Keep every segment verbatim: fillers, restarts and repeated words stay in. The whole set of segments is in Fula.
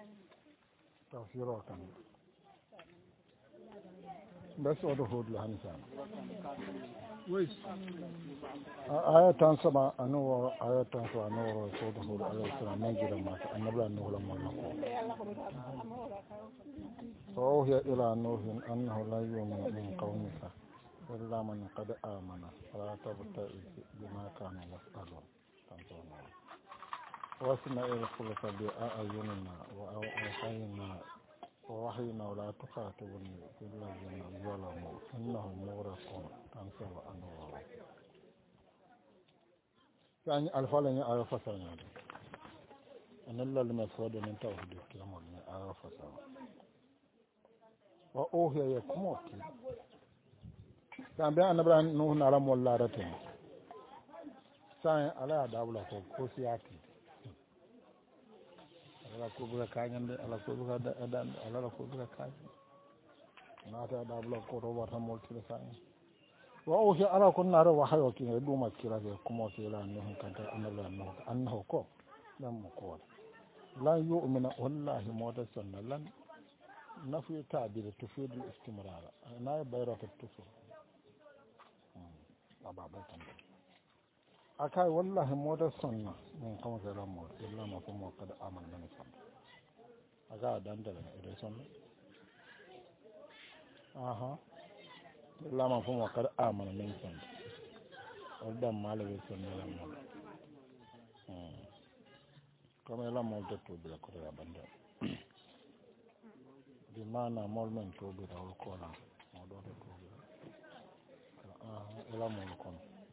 tafsiro kan bas odo hodla hansan wais ayatan sama anu ayatan so anu so do hod alayhi salam man jira ma annabla anu la mo ko so ya ila nuhin annahu la yu'minu min qawmika illa man qad amana fala tabta'i bima kana yaf'alun tanzana wasna ila khulqa bi a'yunina wa awhayna ووحينا ولا تخاطبني في الذين ظلموا إنهم مغرقون تنسوا أنوار يعني الفعل آية فسرنا أن الله لما سواد من توحيد الكلام من آية فسرنا وأوهي يكموت كان بأن نبرا نوح نعلم والله رتين ساين على دابلا كوسياتي ala ko buga kañande ala ko buga adande ala ko buga kañande naata da bla ko ro wata molti sa wa o shi ala ko naro wa hayo ki du ma kira be kuma ke la ne hun kanta analla no annahu ko dan mu ko la yu'mina wallahi mota sallan nafi ta'dil tufid al-istimrar na bayrat at-tusur aba ba tan akai wallahi moda sunna min kama ga lamu illa ma kuma kada aman nan san aga dandala ne sunna aha illa ma kuma kada aman nan san odan malabe sunna lamu hmm kama lamu da to bila ko ya banda di mana molmen to bi da ko na modo da ko ah ila mo ko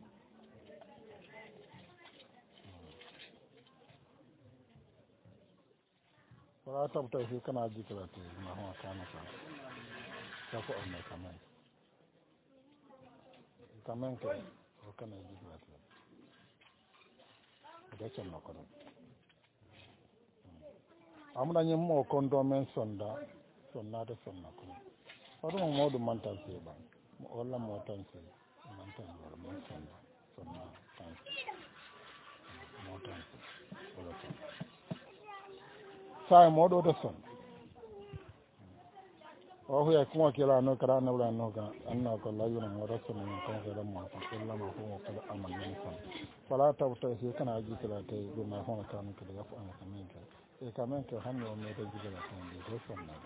wala tabta fi kana jikra to ma ho kana ka ta ko on kamen kamen ko o kana jikra to da ce no ko amuna nyem mo kon do men sonda sonna da sonna ko wadu mo modu mantal se ba wala mo tan se mantal wala mo sonda sonna tan mo tan wala tan sai modo da son o hu ya kuma kila no kara na wala no ga anna ko la yuna mo rasul min ko ga mo ko illa ma ko ko da amal min son fala ta ta sai kana ji kila ta do ma ho ka min kila fa an kamen ka e kamen ka hanno me da ji kila ta ni do son na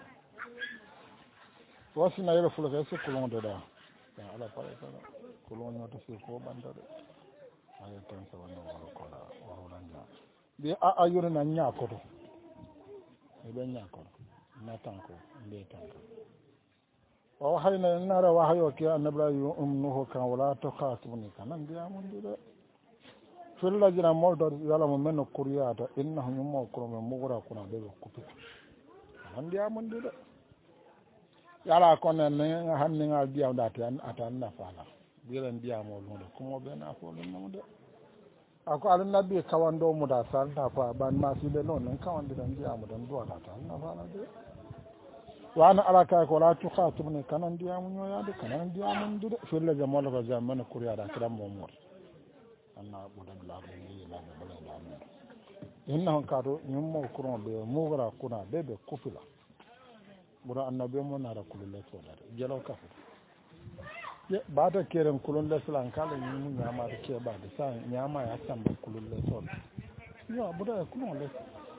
wasi na yelo fulo ga su kulon da da ya ala pare ta kulon no to su ko bandare ay tan sa wona ko la o ranja bi a ayuna na nya ko to ebe nyako na tanko mbe tanko wa hayna nara wa hayo ki annabla umnuhu kan wala to khatibuni kanan biya mun dire fil lajina moldo yala mo men kuriyata innahu mo ko mo mugura kuna be ko kutu man biya mun dire yala ko ne hanni ngal biya dati an atan na fala biren biya mo lundo kuma be na ko lundo de ako alin nabi kawando mu da salta fa ban ma su da non nan kawando dan biya mu dan duwa ta na fara de wa ana alaka ko la tu khatibni kanan biya mu yo ya de kanan biya mun de fille ga mala ga zaman kuriya da kiran mu mu anna bu da la ni la da bala da mu inna ka do nyum mo kuron be mu gara kuna be be kufila bura annabi mu na da kullu to da jelo ka ba ta keren kulun da sulan kala ni mun ya ma da ke ba da sa ya ma ya san ba kulun da sol yo abu da kulun da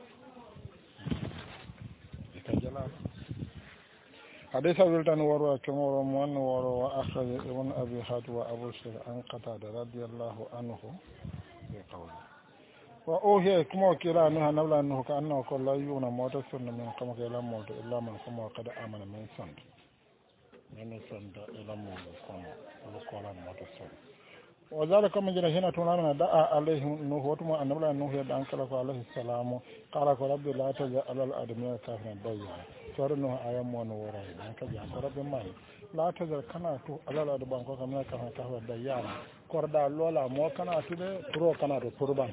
ta jala hadisa wiltan waro kan waro mon waro wa akhraj ibn abi had wa abu shaykh an qatada radiyallahu anhu bi qawli wa uhiya kuma kira ni hanabla anhu ka annahu qala yuna mota sunna min kama kala mota illa man kuma qad amana min sant nene sonda elamu kono ko kola moto son o zala kama jira hina tuna mana da'a alaihi nuhu wato ma annabla nuhu da an kala ko alaihi salamu qala ko rabbi la taj'al al adamiya kafiran bayya to no ayam mo no wora dan ka ja ko rabbi mai la taj'al kana to alal adban ko kamna ka ta wa bayya korda lola mo kana to de pro kana to turban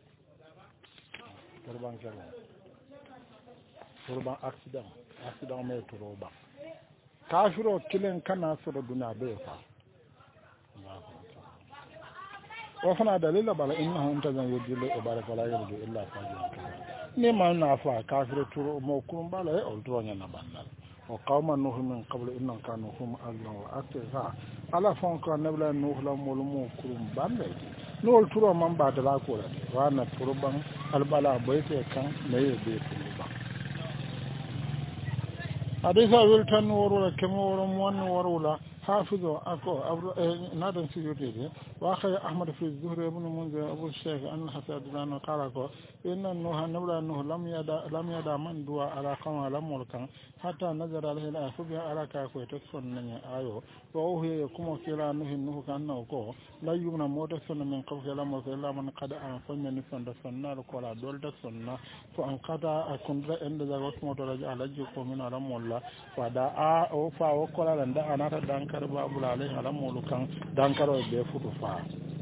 turban kala turban accident accident me turban kafiro kilen kana so da duna bai fa wa fana dalila bala innahu intazan yudilu ibaraka la yudilu illa fajir ni ma na fa kafir turo mo kumbala e o dronya na bandal o qawma nuh min qabl inna kanu hum azlam wa atqa ala fon ko nabla nuh la mo mo kurum bande nol turo man ba da ko la wa na turo ban albala bayte kan ne be turo ba adisa wiltan woro kemo woro mon woro la حافظوا أكو نادن سيوتي وأخي أحمد في الزهري بن منذر أبو الشيخ أن حسد لنا قال أكو إن النوح نبلا النوح لم يدا لم يدا من دوا على قوم لم ملكا حتى نزل عليه الآية فبها على كاكو تكسن من آيو وهي يكون كلا نوح النوح كأنه كو لا يمنع موتسن من قبل لم ملك إلا من قد أنفن من نفن دسنا لكولا دول دسنا فأنقضى أكون عند ذلك موترجع لجيكو من على مولا فدا أو فاو كولا لندا أنا تدانك karba bulale ala molu kan dankaro be futu fa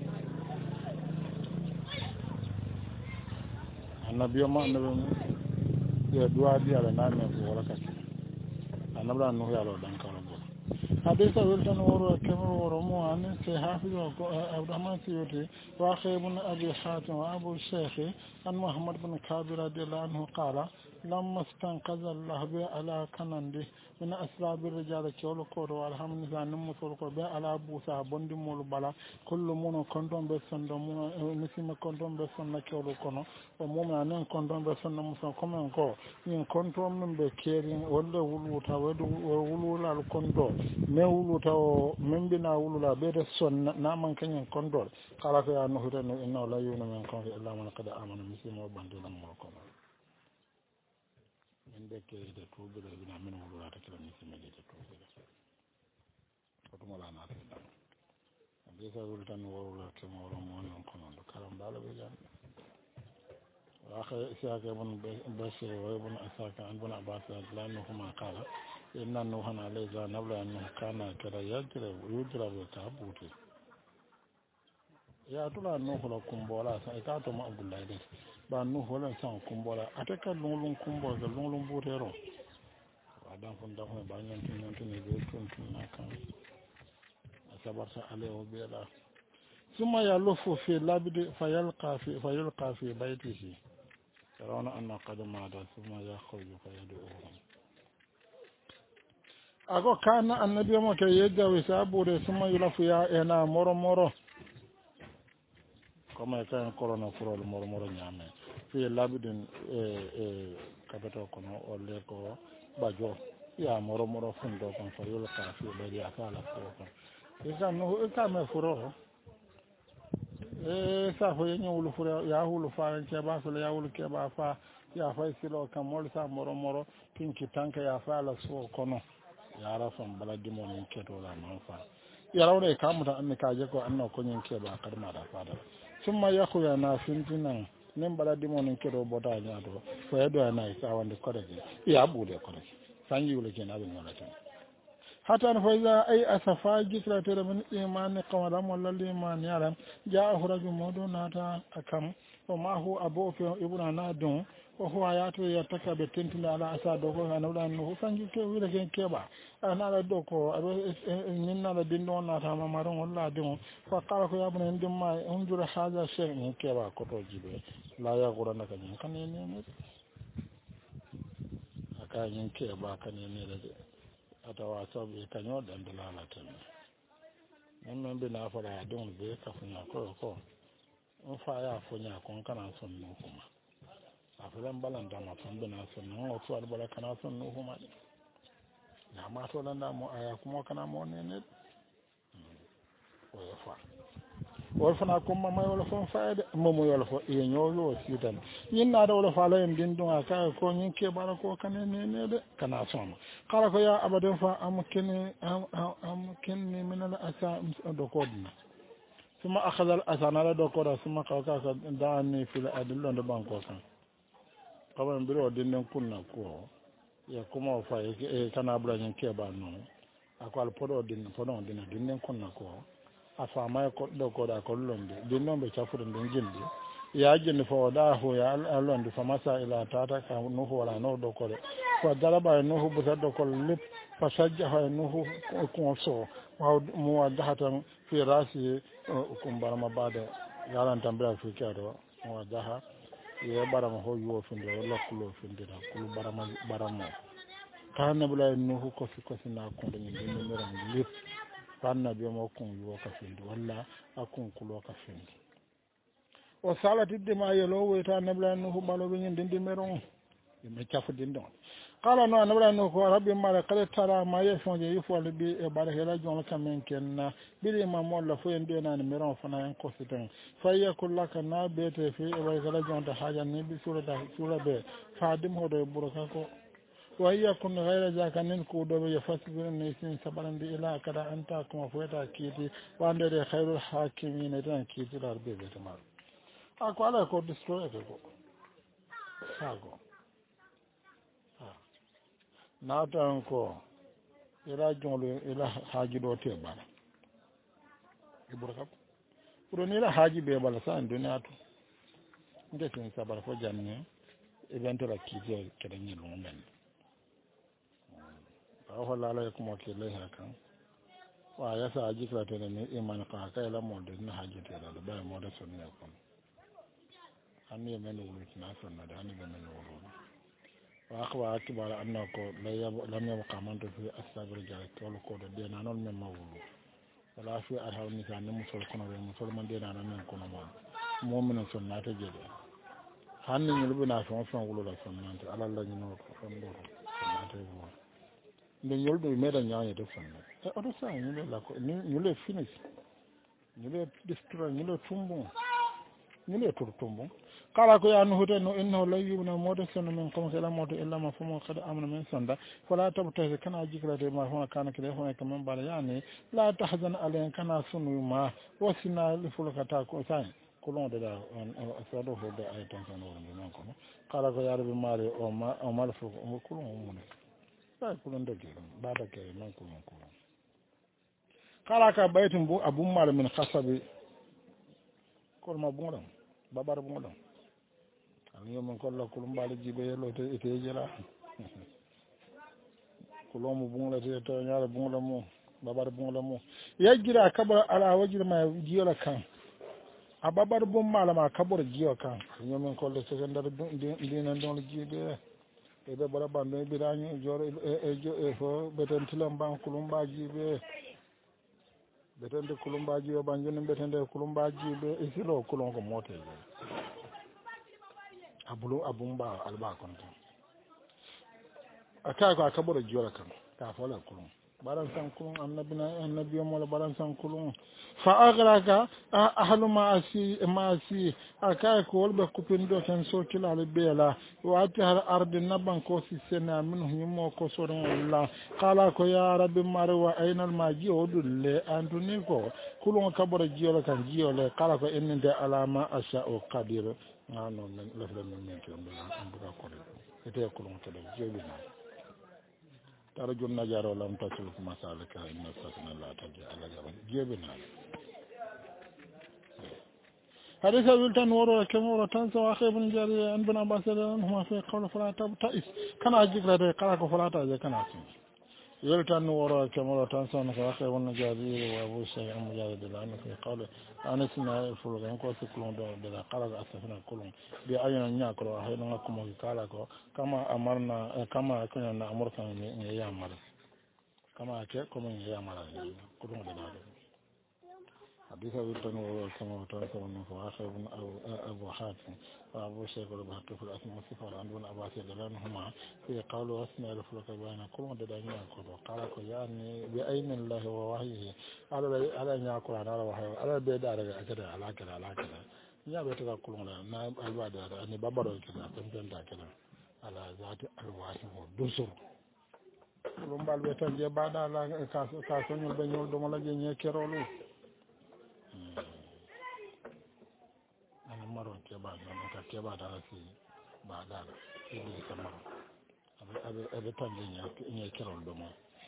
annabiyo ma annabi ya duwa di ala nane ko wala kati annabla no ya lo dankaro bo hadisa wiltan woro kemro woro mo an se hafizo ko abdurrahman siyuti wa khaybun abi hatim wa abu shaykh an muhammad bin kabir radiyallahu anhu qala lamma istanqadha allah bi ala kanandi min asrabi rijal kewlo ko do alhamdulillah num so ko be ala busa bondi molu bala kullu mun konton be sondo mun misima konton be sonna kewlo kono o mum anen konton be sonna muso comme ko min konton min be kerin wolle wuluta wadu wulula al kondo me wuluta o min bina wulula be de sonna na man kanyen kondo kala ko ya no hutano inna la yuna min kon illa man qad amana misima bandi lam mo kono inde ke de tuubira bina min wulata kala ni simede de tuubira to mo la na ta be sa wultan wala ke mo ro mo non kono do karam dala be jan wa kha isaaka ibn bashir wa ibn isaaka an ibn abbas radhiyallahu anhu qala inna nuhan alayhi nabla an kana kada yajra yudra wa tabuti ya tula nuhu la kumbola sa ka to ma abdullahi de ba nuhu la san kumbola ataka lungulung kumbola ga lungulung butero wadan fon da ko ba nyon tin nyon tin be tun tun na kan asabarta ale o bela summa ya lufu fi labdi fayalqa fi fayalqa fi baytihi yarawna anna qadama da summa ya khuju fayaduhu ago kana annabi mo ke yedda wi sabure summa yulafu ya ena moro moro comme kan corona furol moro moro nyame fi labidin e e kabato kono o le ko bajo ya moro moro fundo kon fa yul ka fi be ya kala ko kon e kan no e kan me furo e sa fo yenyo wulu furo ya hulu fa ke ba so ya wulu ke ba fa ya fa silo kan mol sa moro moro pinki tanka ya fa la so kono ya rafan baladi mo min keto la man fa ya rawne kamuta an ka je ko anno ko nyen ke ba kadma da fa da summa yakuya na fintinan nin baladi mo nin kedo bota nyaado fo edo na isa wande kodege ya bude kodege sanji wala ken abin wala tan hatta fa iza ay asafa jikra tere min iman qawla wala liman yaram jaa huraju modo nata akam o ma hu abu fi ibuna nadun o huwa yato ya taka be tentula ala asa dogo na wala no sanji ke wila ken keba ana la doko nin na la dindo na ta ma maron wala din fa qala ko yabuna ndim ma unjura haza shay ni keba ko to jibe la ya gurana kan kan ne ne aka yin keba kan ne ne da atawa sabu kanyo dan dalala tan nan men be na fara don be ka funya ko ko on fa ya funya kon kana son no kuma afiran balanda ma fan be na son no so al bala kana son no kuma na ma to landa mo aya kuma kana mo ne ne o ya fa wol fana kuma may wala fon faade mo mo yola fo e nyolo sitan yin na da wala fa la en din dunga ka ko nyin ke bara ko kan ne ne de kana son kala ko ya abadan fa am ken am am ken min al asa do kodna suma akhadha al asana la do koda suma ka ka daani fil adillo ndo banko kan kaba mbiro din kunna ko ya kuma fa e kana bula nyin ke ba no akwal podo din podo din din kunna ko afa may ko do ko da ko londe din non be chafude den jindi ya jindi fo da ho ya londe fa masa ila tata ka no ho wala no do ko de ko dalaba no ho buta do ko lip fa sajja ha no ho ko so wa mu wadhatan fi rasi kum barama bada yaran tambira fi kado mu wadha ye barama ho yo finde wala kulo finde da kulu barama baramo kana bula no ko fi ko na ko ni ni mera lip kana bi mo kun yo ka finde wala akun kulo ka finde o salati de ma yelo weta nabla no balo be ngi ndi meron me chafu din don kala no nabla no ko rabbi mara kala tara ma ye fonje yifo le bi e bare hela jon kamen kenna bili ma mo la fo en de nan meron fana en ko sitan fa yakul laka na bete fi e bare hela jon ta haja ni bi sura da sura be fadim hodo buraka ko wa yakun ghayra zakanin ko do be fasbir ne sin sabarandi ila kada anta kuma fueta kiti wa ndere khairul hakimin dan kiti darbe be tamar ako ala ko destroy ko sago naata ko ila jonglo ila haji do te bala ibura kap pour ni la haji be bala sa dunya to ngesen sabar fo janne evento la kije kede ni lo men aw la la ko mo ke le hakan wa ya sa haji kra te ne iman ka ka la mo de na haji te la ba mo de sunne ko anni men wulu na sunna da anni men wulu وأخوة أكبر أنك لم يبقى من في أسباب الرجال تقول كود دينا نون من مولو ولا في أرها النساء نمسول كنا بمسول من دينا نون كنا ما مؤمن سنة تجد هني يلبنا في مفهوم ولا سنة على الله ينور فنور سنة تجد لين يلبي ميدا نيا يدفن أرو سان يلبي لا يلبي فينيش يلبي دستور يلبي تومبون يلبي تومبون kala ko yanu hude no innahu la yubna modu sunu min kom kala modu illa ma fumu qad amna min sanda fala tabta kana jikrate ma hona kana kile hona kam bala yani la tahzan alayhi kana sunu ma wasina li fulkata ko sai kulon de da asado ho de ay tan tan won non ko kala ko yar bi mari o ma o mal fu o kulon mun sai kulon de ba da ke non kulon kulon kala ka baytum bu abum mal min khasabi ko ma bu ngam babar bu ngam ani yomon kolla kulum bali jibe yelo te ite jela kulum bungla te to nyaala bungla mo babar bungla mo yajira kabara ala wajira ma jiyola kan ababar bum malama kabor jiyo kan yomon kolla se ndar dina don jibe e be bara bando bi dañu joro e e fo beten tilam ban kulum ba jibe beten de kulum ba jibe ban joni beten de kulum ba jibe e silo kulum ko motel abulu abumba alba konta aka ko akaboro jora kan ta fola kulun baran san kulun annabina annabiyo mo baran san kulun fa agraka ahlu maasi maasi aka ko wolbe kupindo tan so kilal bela wa tahar ardi naban ko si sena minhu yimo ko so don Allah qala ko ya rabbi marwa aynal maji odulle antuni ko kulun kaboro jora kan jiyole qala ko ennde alama asha o qadir non non la la men ke on buka ko ete ko lon tele jebina tara jonna jaro lam tasul masalaka inna sakna la taja ala jaban jebina حديث ولتن ورا كمورة تنسى وأخي بن جارية أن بن عباس هما في قول فلا تبتئس كان أجيك لدي قرأك فلا تأجي كان أسمع ولتن ورا كمورة تنسى وأخي بن جارية وأبو الشيخ المجاهد لأنه في قول أنا سمع الفلوس أنكو سكلون بلا قرأك أسفنا كلهم بأينا نياكل وأحيانا نكم وكالك كما أمرنا كما كنا نأمرك من يامر كما كنا يامر كلهم بلا حديث أبي التنور كما ترك من فواخر بن أبو حاتم وأبو شيخ البهقي في الأسماء والصفات عند ابن عباس لأنهما في قالوا أسماء الفلك بين كل مدد أن يأكل قال يعني بأين الله ووحيه على على أن يأكل على وحيه على البيت على كذا على كذا على كذا يا بيت كل مدد نائب البعض أن ببر كذا تمتن كذا على ذات الواحد والدسر كلهم بالبيت جبادة على كاس كاسون البنيول دوما لجنيه كرولو ana maro keba na ka keba da rafi ba da ibi kamar abe abe abe tanje nya nya kiron domo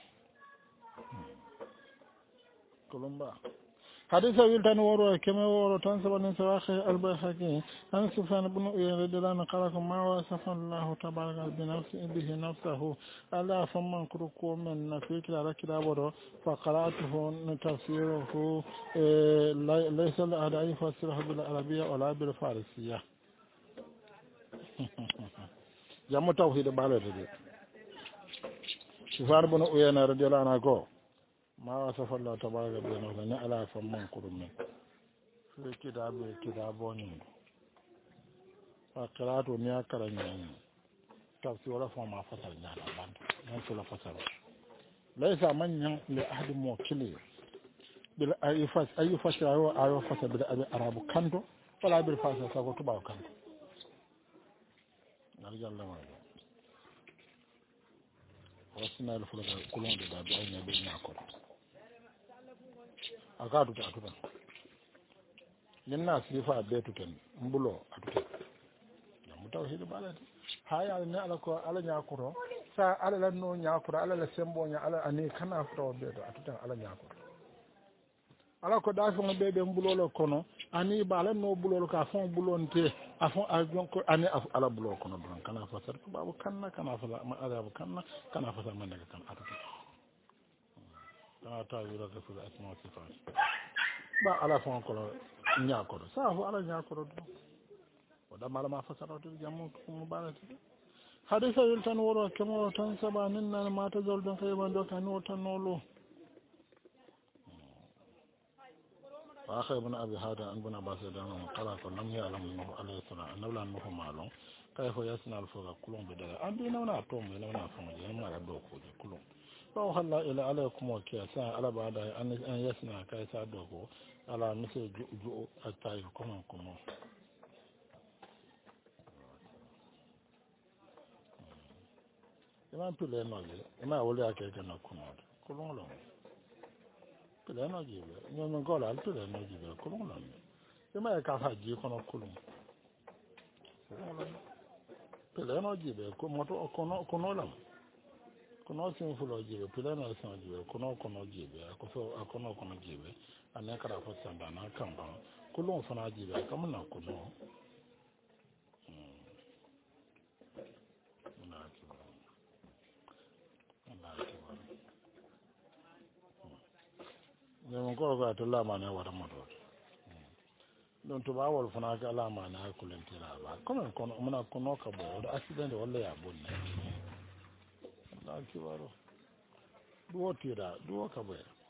kolomba hadisa wiltan woro keme woro tan sabanin sawahi al-bayhaqi an sufyan ibn uyayna radhiyallahu anhu ma wa safallahu tabaraka bi nafsi bihi nafsuhu ala famman kurku min nafika rakida woro fa qara'atuhu tafsiruhu laysa al-adai fasirahu bil arabiyya wala bil farisiyya jammu tawhid balade de sifar bunu uyana radiyallahu anhu ma wasafa Allah tabaraka bi ta'ala ni ala famman kurum fi kitabe kitaboni fa qira'atu ni akara ni tafsir wala fa ma fasal nyana band non sula fasal laysa man yan li ahad mu'kili bil ayfas ayfas ayo ayo fasal bil arabu kanto wala bil fasal sa ko tuba kanto narjalla ma wasna al fulaka kulon da da ay nabi nyako akadu ta tuba ninna sifa betu ten mbulo atuta mu tawhid balade haya ne ala ko ala nyakuro sa ala la no nyakuro ala la sembo nya ala ani kana fro beto atuta ala nyakuro ala ko da fon bebe mbulolo kono ani bala no bulolo ka fon bulonte afon ajon ko ani ala bulo kono don kana fa sar ko babu kanna kana fa ma arabu kanna kana fa man daga kan atuta ta ta yura ka fura asma sifat ba ala fon ko nyakuro sa fo ala nyakuro do wada malama fasaratu jamu mubarati hadisa yultan woro kemo tan sabanin nan mata zoldan kay bando kan wotan nolo wa akhay ibn abi hada an buna basadan qala fa lam ya'lam annahu alayhi salam annahu annahu malum kayfa yasna al fuqa kulum bidala an bi nawna to me nawna fa je ma ga do ko je kulum wa halla ila alaykum wa kiyasa ala bada an an yasna kaysa do ko ala mise ju atay ko mon ko mon ima pile noje ima wole akeke na kunodo kulonglo pile noje be nyono gola pile noje be kulonglo ima ka fa ji kono kulong pile noje be ko moto kono kono lam kono sin fulo jibe pile no sin jibe kono kono jibe ko so kono kono jibe anaka ra fa sanda na kamba kulong fana jibe kamna kono ne ko ga to la mane wara moto don to ba wol fana ga la mane ko len tira ba kono kono muna kono ka bo do accident wala ya bonne la ki waro do tira do ka bo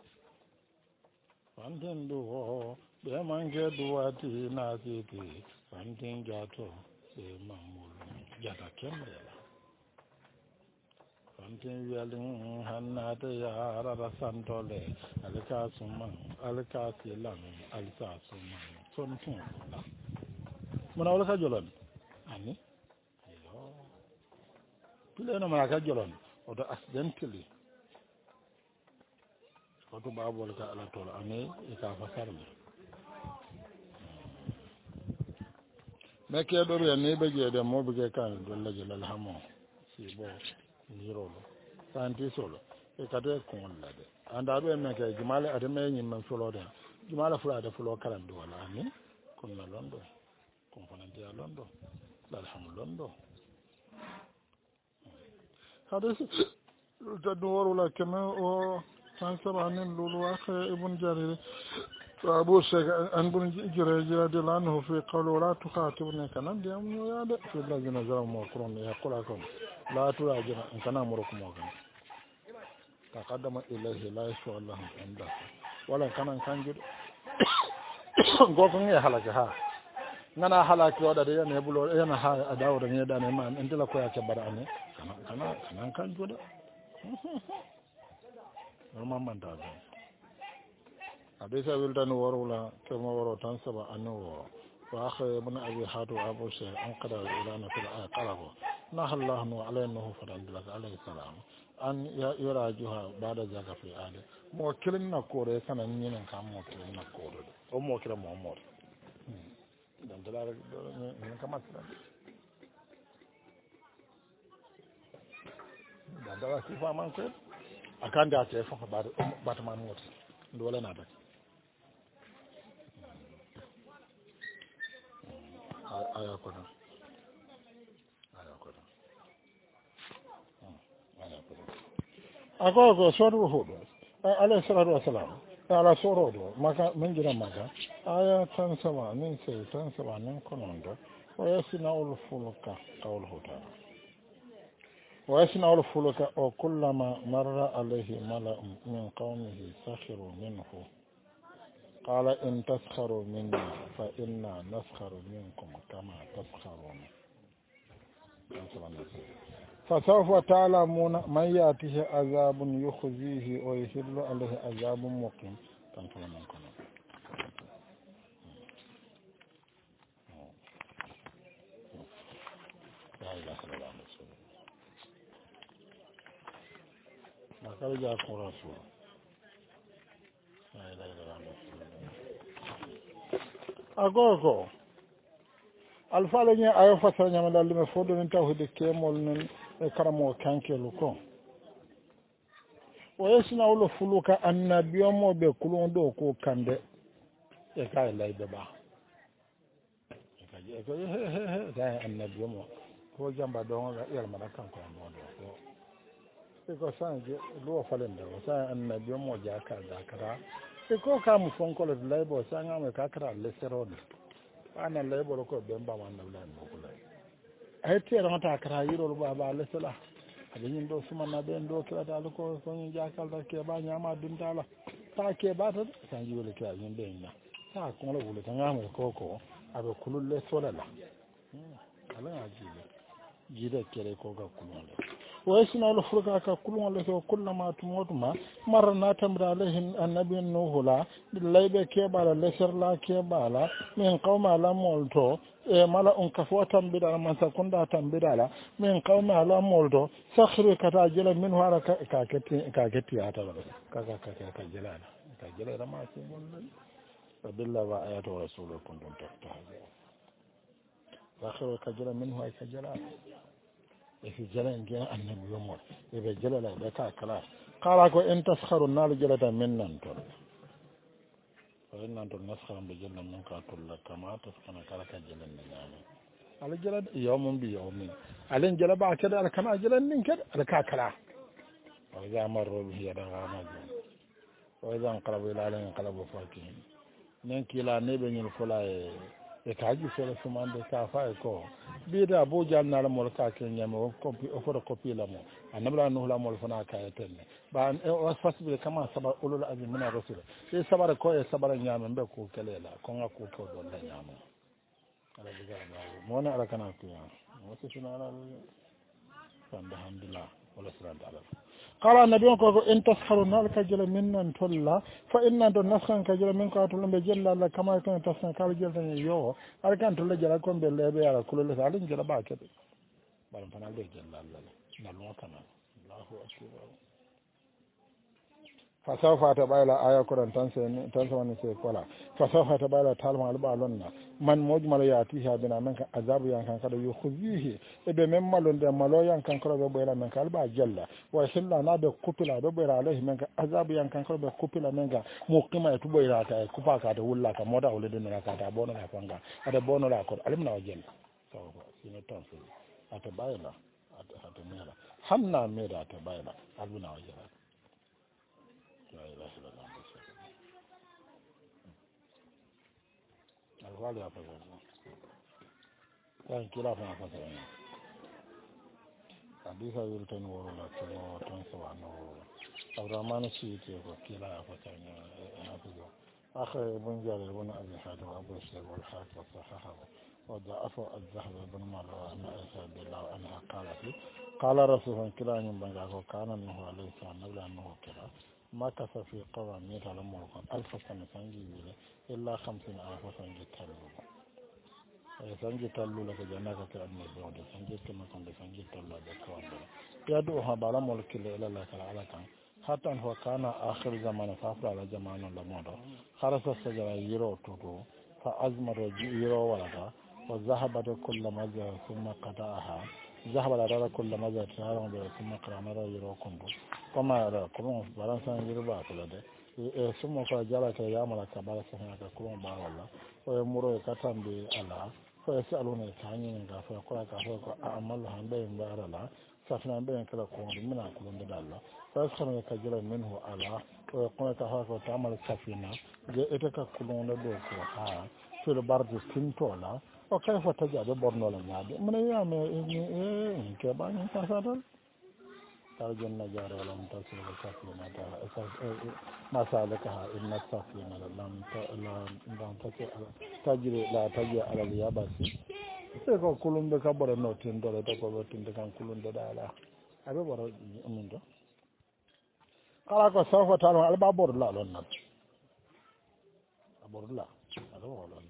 fanten do ho be mange do ati na ti ti fanten gato se mamul jata kemre fanten yalin hannata ya rara santole alka summan alka silan alsa summan sontin la mona wala ka jolon ani yo pile no mona ka jolon o do accidentally o to babol ka ala tolo ani e ka fa sarmi me ke do be ne be je de mo be ke kan do la je la hamo si bo nirolo santi solo e kade kon la de anda be me ke jumale ade me nyin man solo de jumala fula de fulo karam do wala ni kon na londo kon fana dia londo alhamdulillah hadis tadu wala kama o san sabanin lulu akha ibn jarir abu shaykh an bun jira jira de lanu fi qawlu la tukhatibna kanan de am ya de fi lazina zalam mo qur'an ya qura kom la turajina in kana murukum mo kan taqaddama ilayhi la yashu Allah inda wala kanan kanjud gokon ya halaka ha ngana halaki wada de yana bulo yana ha adawo da ne da ne ma indila ko ya ke bara ne kana kana kanan kanjud normal man da hadisa wildan warula kama waro tan saba anno wa akhay ibn abi hadu abu shay an qada ilana fil ayat qalabo nahallahu alayhi fa dalaka alayhi salam an ya yurajuha bada zaka fi ali mo kilin na kore sanan yin kan mo kilin na kore o mo kira mo mo dan dala ne kama tsara dan dala sifa man ko akan da ta fa ba ba ta man mo dole na da aya kono aya kono aya kono agogo sodu hodo alayhi salatu wassalam ala sorodo maka min jira maka aya tan sama nin sai tan sama nin kono ndo ويصنع الفلك قوله تعالى ويصنع الفلك وكلما مر عليه ملأ من قومه سخروا منه قال إن تسخروا منا فإنا نسخر منكم كما تسخرون فسوف تعلمون من يأتيه عذاب يخزيه ويحل عليه عذاب مقيم لا إله إلا الله لقد جاءكم رسول لا إله إلا الله أقولكم alfaala ñe ayo fasara ñamadalli me fo ɗonin tawhide kemol nen e karamo kankelu ko o yesinawlo fuluka annabiyomoɓe kulon ɗo ko kande e ka e layde ɓa ekae annabiyomo ko jamba ɗon yalmaɗa kanko e moɗo ko eko sanje luwo falende o sa annabiyomo jaka jakata e ko kamu fonkolode laybo sangame kakata leserode ana layboro ko ɓe mbama annablahi mokulay a hettiere hota kata yirol baba lesela aɗa ñin ɗo sumanna ɓen ɗo keɗatalo ko soñi jakalta keɓa ñama duntala ta keɓa tan sa jiwole keɓa ñin ɓe ña sa kongla wule ta gamre koko aɓe kululle solela alaga jiile jiide kere koga kulunle ويسنع الفرقة كلهم لك كلما تموتما مرة ناتمر عليه النبي نوهلا لليبه كيبالا لسر لا كيبالا من قوم على مولتو مالا انكفوا تنبيدا من سكندا تنبيدا من قوم على مولتو سخروا كتاجل منه على كاكتي كاكتي هذا كاكا كاكا كاجلان كاجلان ما سيقول فبالله وآياته ورسوله كنتم تفتحون سخروا كاجل منه أي كاجلان في جلال جاء النبي يوم إذا جلال بكا كلا قال أكو إن تسخروا النار جلد من ننتر فإن أنتم نسخر بجلد من قاتل كما تسخنا كلك جلد من على جلد يوم بيوم على جلد بعد كده على كما جلد من كده على كلا وإذا مروا به يدغاما وإذا انقلبوا إلى عليه انقلبوا فاكهين ننكي لا نبني الفلاي e kaji sele sumande ka fa e ko bida bo janna la mol ka ke nyama o kopi o foto kopi la mo anabla no la mol fana ka etenne ba o fasbe kama sabar ulul azim min rasul e sabar ko e sabar nyama mbe ko kelela ko nga ko to don la nyama ala diga mo na ala kana ko ya mo se suna ala alhamdulillah wala sallallahu alaihi قال النبي قال إن تسخروا نال كجل منا تلا فإن أنت نسخن كجل من قاتل بجل الله كما كان تسخن كجل يو أركان تلا جل كون بالله على كل اللي عليه جل باكر بارم فنا بجل الله نلوا كنا الله أكبر فسوف أتبايل آية قرآن تنسى تنسى ونسى كلا فسوف أتبايل تعلم على بالنا من مجمل يأتيها بنا منك عذاب ينكن كذا يخزيه إبن مملون ده ملو ينكن كذا بيلا منك البا جل ويحل نادى كبلا بيلا عليه منك عذاب ينكن كذا كبلا منك مقيمة تبيلا كذا كوبا كذا ولا كمودا ولا دينا كذا بونا لا كونغا هذا بونا لا كور علمنا وجل سوف سينو تنسى أتبايل أتميلا حنا ميرا أتبايل علمنا وجل لا إله إلا الله الغالي أفضل لكن كلا فما فضل حديث يلتن ورولا تنو تنسو عنه الرحمن السيتي وكلا أفضل أفضل أخي ابن جاري ابن أبي حاتم وأبو الشيخ والحاكم وصححه وضعف الذهب بن مروه أن عائشة رضي الله عنها قالت قال رسول كلا من بنجاكو كان النبي عليه السلام نبي أنه كلا ما كفى في قوى ميت على مرقا ألف سنة سنجي إلا خمسين ألف سنجي تلو سنجي تلو لك جناك كأن الزوجة سنجي كما كنت سنجي تلو لك وانبرا يدعوها بالا ملك إلى الله تعالى حتى هو كان آخر زمان فافر على زمان لموضة خرس السجرة يرو تدو فأزمر يرو ولدا وذهبت كل مزة ثم قطعها ذهب على كل مزة تهارم ثم قرامر يرو كندو كما يرى كلهم بلانسان يربا كلده ثم فجعلك يعمل كبار سنة كلهم بار الله ويمروا كتم بالله فيسألون كانين غافر كل غافر أعمالهم بين بار الله سفنا بين كلا كون من كلهم بدالله فيسخرون كجل منه الله ويقول كهذا تعمل سفينة جئتك كلهم لدوك ها في البرد سنتولا o kay fo tajaɓe ɓornole ñaade mine wiyame e ke ɓañi kasadal taw jonna jarolam tasiri safinata masalaka ha inna safinata lam lam taki tajiri la taji alal yabasi e ko kulumɓe ka ɓore no tindore to koɓe tinde kan kulunde ɗala aɓe ɓoro min to kala ko sawfa tano alba ɓorla ɗon nan a ɓorla aɗa wolon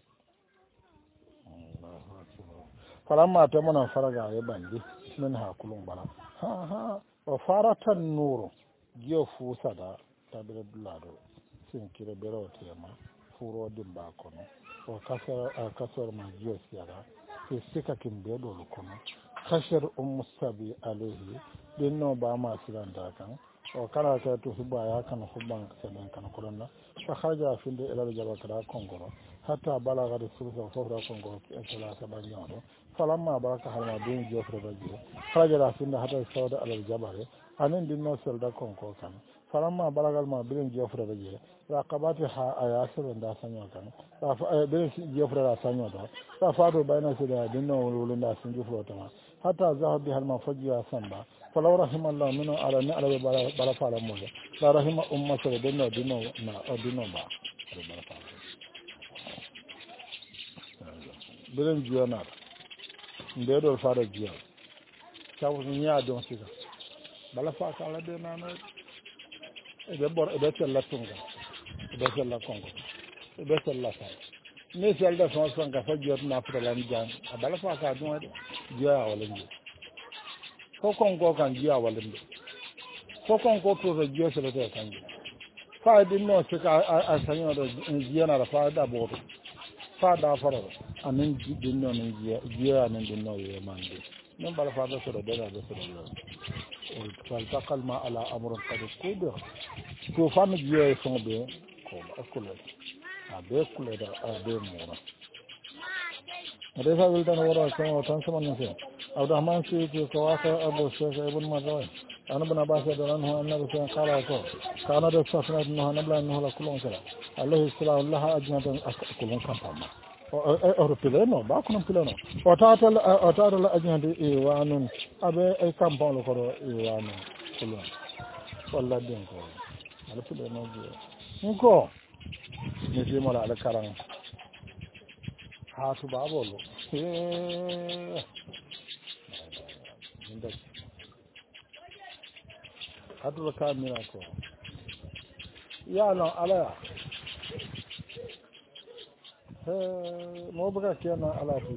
falamma temonan faraga e ɓandi min ha kulum bala ha ha o faratan nuru jiyo fuusada taɓire dulaɗo sinkire ɓerewo tema furo dimba kono o kasar kasar ma jiyo siyara fi sikakin beɗol kono kasher ummu sabi alayhi ɗinno bama silanda kan o kala ka to hubaya kan hubban senen kan kolonna fa khaja finde elal jaba kada kongoro hatta balaga de sulfa fofra kongoro e sala ta banyodo falamma baraka halma bin jofre baji khaja la finde hatta sawda alal jabare anen dinno selda konko kan falamma balagal ma bin jofre baji raqabati ha ayasir da sanyo kan fa fa bin jofre la sanyo do fa fa do bayna sida dinno wulunda sinju flotama hatta zahabi halma fajiya samba فلو رحم الله منه على نعلى بلا فعل موجة لا رحم أمة دينو دينو نا دينو با بلن جيانات ndedol fara jiya taw nya don sika bala fa kala de nana e be bor e be tella tunga e be tella kongo e be tella sa ni selda son son ka fa jot na fara lan jan bala fa ka don jiya wala ngi fokon ko kan jiya walinde fokon ko to be jiya sele te kan fa di no se ka a sanyo do jiya na fa da bo fa da faro anen di no ni jiya jiya anen di no ye mande non bala fa do so do da do so do o fal taqal ma ala amrun qad kudu to fa mi jiya so be ko ba ko le a be ko le da a be mo na refa wil tan woro so tan so man se عبد الرحمن سيدي كواكا أبو الشيخ ابن مروي أنا ابن عباس رضي النبي كان قال أقول كان هذا السفر أنه نبلا أنه لكلهم كلا عليه السلام الله أجمد كلهم كفاما أوروبيانو باكون بيلانو وتعطل وتعطل أجمد إيوانون أبي أي كامبون لكرو إيوانون كلهم والله دين كلهم على بيلانو جي نكو نسي مولا على كلام هاتو بابولو hadul kamira ko ya no ala eh mo buga kena ala fi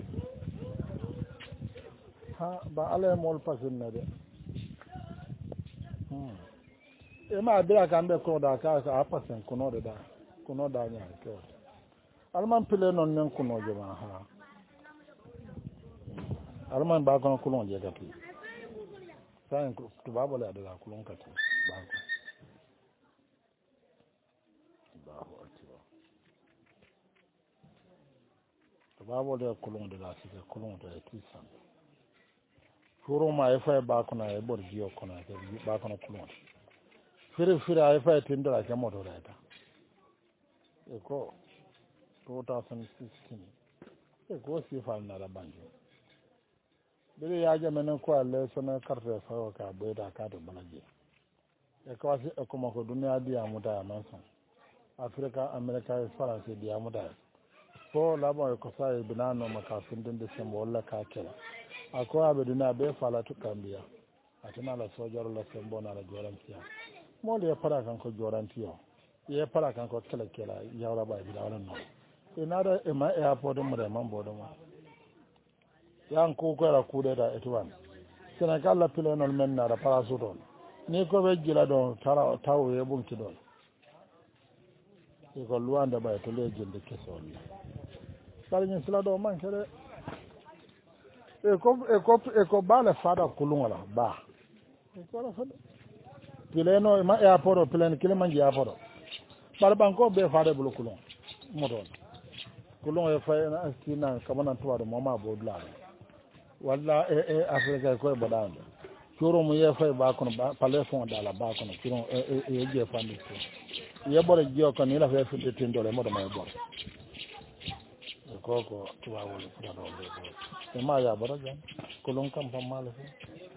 ha ba ala mol pasin na de hmm e ma bira kambe ko da ka ka pasin kuno de da kuno da nya ko alman pile non nen kuno je ma ha alman ba kono kuno je gati sai to babo la da kulon kati ba ko ba ho atiwa to babo da kulon da la sike kulon da tisan furo ma e fa ba ko na e bor jiyo ko na ke ba ko na kulon fire fire ay fa tindra ke moto da ta e ko two thousand sixteen e ko si fa na la banjo bele ya ja menen ko alle sona carte fa ka be da ka do balaje e ko asi e ko mako dunya dia muta manson afrika america e france dia muta ko la ba ko sai binano maka fundin de sembo wala ka kela ako abe duna be fala to kambia atana la sojaro la sembo na la jorantia mo le para kan ko jorantio ye para kan ko kela kela yawra ba bi da wala no ina da e ma airport mo de man bodo mo yan ko ko la kude da etwan senegal la pilenol men na da parasuton ni ko be jila don tara taw ye bunki don e ko luanda ba to le jende kesol sala ni sala do man kere e ko e ko e ko bala fada kulungola ba e ko la fada pileno ma e aporo pilen kile manji aporo bala banko be fada bulu kulun modon kulun e fa na asina kamana tuwa do mama bo dla walla e e afrika ko e bodande curo mu ye fay ba kono ba pale fon dala ba kono curo e e je fandi ko ye bore jio ko ni la fe fi tindole mo do may bor koko tuwawol gaɗoɓe ɗo e ma yaɓata jan kolon kam pam maale fo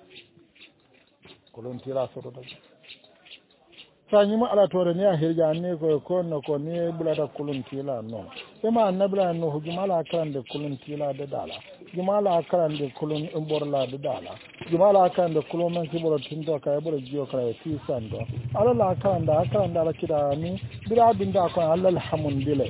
kolon tira sotota sa ñima ala tore ni a hirja ni ko konno ko ni ɓulata kolon tila non ema annabila no ho jumala karande kolon tila de dala jumala karande kolon borla de dala jumala karande kolon men siboro tinto ka e boro jiyo kala e ti sando ala la karanda karanda la kida ni bira binda ko alla alhamdulillah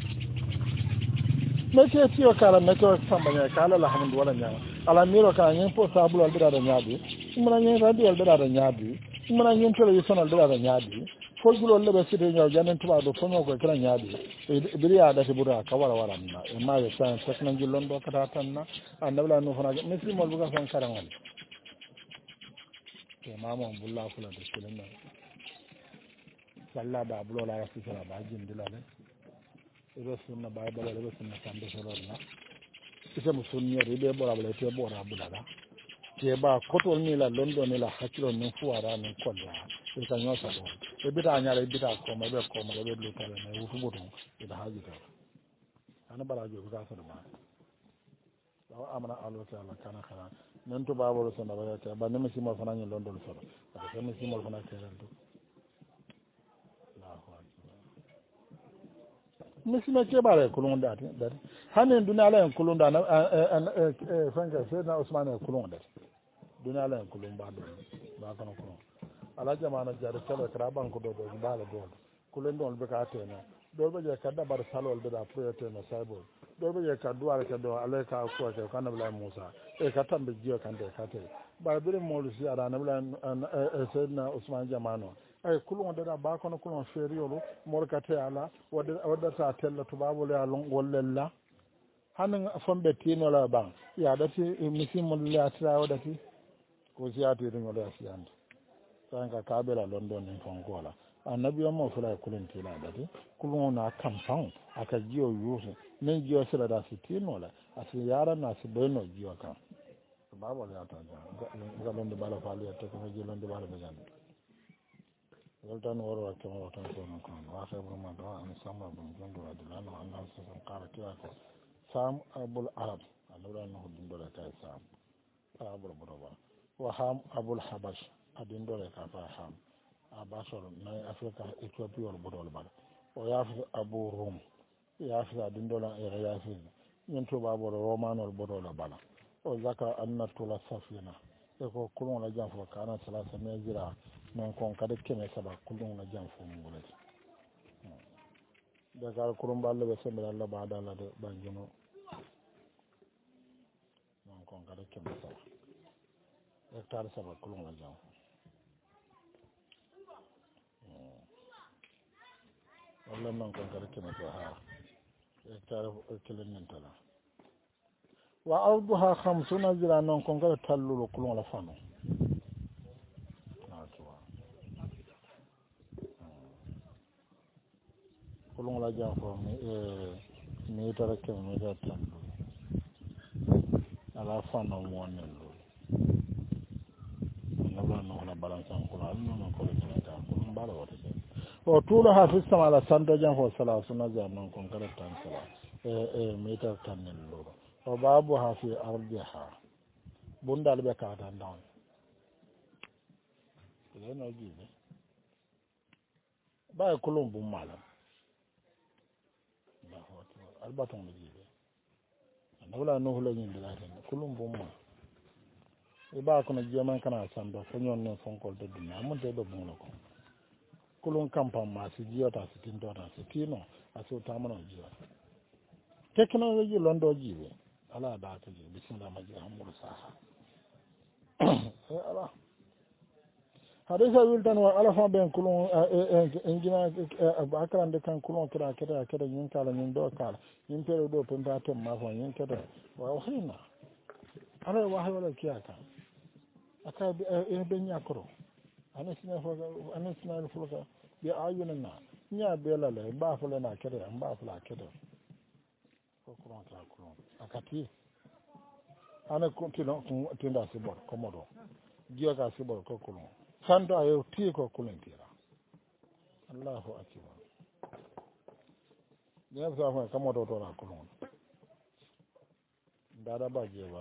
meke tiyo kala meke sambanya kala alhamdulillah wala nyama ala miro ka nyen po sabul al bira da nyaadi imana nyen radio al bira da nyaadi imana nyen television al bira da nyaadi fo julo lebe site ñaw janen tuba do fono ko kala ñaadi e biriya da tibura ka wala wala na e ma ye tan tekna jillon do kata tan na andabla no fona mesri mo buga fon karangal e mamo bulla fula de kilen na salla da bulo la rafi sala ba jindila le e sunna ba bala le sunna sande solo na ise mo sunni ribe bora bala te bora bulala ke ba kotol ni la londo ni la hakilo ni fuara ni kolla e ka nyosa do e bita nyaare bita ko ma be ko ma be lu tale ne wufu boto e da haji ta ana bara jo ga sa ma wa amana alo ta la kana kana nan to ba bolo sona ba ta ba ne mi simo fana ni londo lu soro ba ta mi simo fana ta ran to la ho mi simo ke bare kulun da da hanen duna la en kulun da na e fanga sai na usman e kulun da duna la en kulun ba do ba kana kulun ala jamana jare kala kra banko do do bala do kulen don be ka tena do be je kadda bar salol be da proyete na sabo do be je kaddu ala ka do ala ka ko ke kana bla musa e ka tambe jiyo kan de ka te ba bire molu si ara na bla sayyidina usman jamano ay kulun da ba kono kulun feriyolo mor ka te ala wadda wadda ta tella to babul ya lon gollella hanin fambe tino la ban ya dati misimul la tra wadati ko siyatu ringo la siyande sanka kabela london ni fonkola annabi mo fula kulun tila dati kulun na kampan aka jiyo yusu nen jiyo sira da sitino la asi yara na si boyno jiyo kan babo ya ta ga londo bala fali ya to ko jiyo londo bala be jande waltan woro ko mo tan ko non kon wa fa burma do an sama bun jondo adlan wa anna sallam qala kiwa ko sam abul arab alura no dindo la tay sam abul burba wa ham abul habash adin dole ka fa ham a basor na afrika ethiopia wal bodol bal o yafi abu rum yafi adin dole e yafi yin to babo roman wal bodol bal o zaka annatula safina e ko kulon la jafo kana salasa mezira non kon kada keme saba kulon la jafo ngule da kar kurum balle be sembe Allah ba dala de banjino non kon kada keme saba hectare saba kulon la jafo wala non kon kada keme to ha hectare kelen nin tala wa arduha khamsuna zira non kon kada tallu kulon la fano kulon la jafo mi e mi tara keme mi da tallu ala fano mo nello nabla no la balance an kula no no ko le ta ko mbara wata o tulo ha fi sama la santo jam fo sala sunna jam non kon kala tan sala e e meter tan nello o babu ha fi ardiha bundal be ka tan down le no jibe ba kulum bu malam ba hoto albaton be jibe nabla no hula nyin dala tan kulum bu ma e ba ko no jeman kana sando fo nyon non fonkol de dina mon de do bon ko kulun kampam ma si jiyota si tindota si tino aso tamano jiya technology londo jiwe ala da ta ji bismillah maji hamul saha eh ala hadisa wiltan wa ala fa ben kulun engina bakran de kan kulun kira kira kira yin kala yin do kala yin pero do pemba tem ma fo yin kira wa wahina ala wa hawala kiyaka aka e ben yakoro anasina fo anasina fulka bi ayunna nya bela le ba fula na kede ba fula kede ko kuron ta kuron akati ana kontino tinda sibor komodo giya ka sibor ko kuron sando ayo ti ko kulen tira Allahu akbar ne ba fa komodo to na kuron dada ba jeba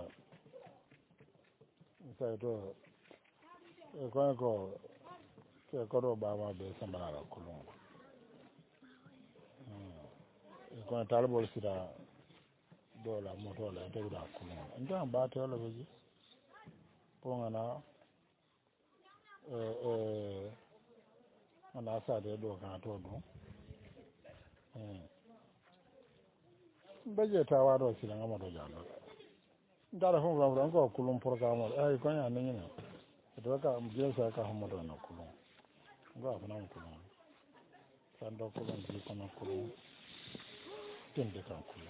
sai to e ko ko ke ko do ba ma be sambara la kulun e ko talbol sida dola moto la te da kulun nda ba te la beji ko ngana e e ana sa de do kan to do eh beje ta wa do sila ngama do jalo ndara fo ngam ko kulum programme ay ko nya ni ni to ka mjira sa ka homo do na kulum ngo afuna kulum san do kulum ji ko na kulum tende kan kulum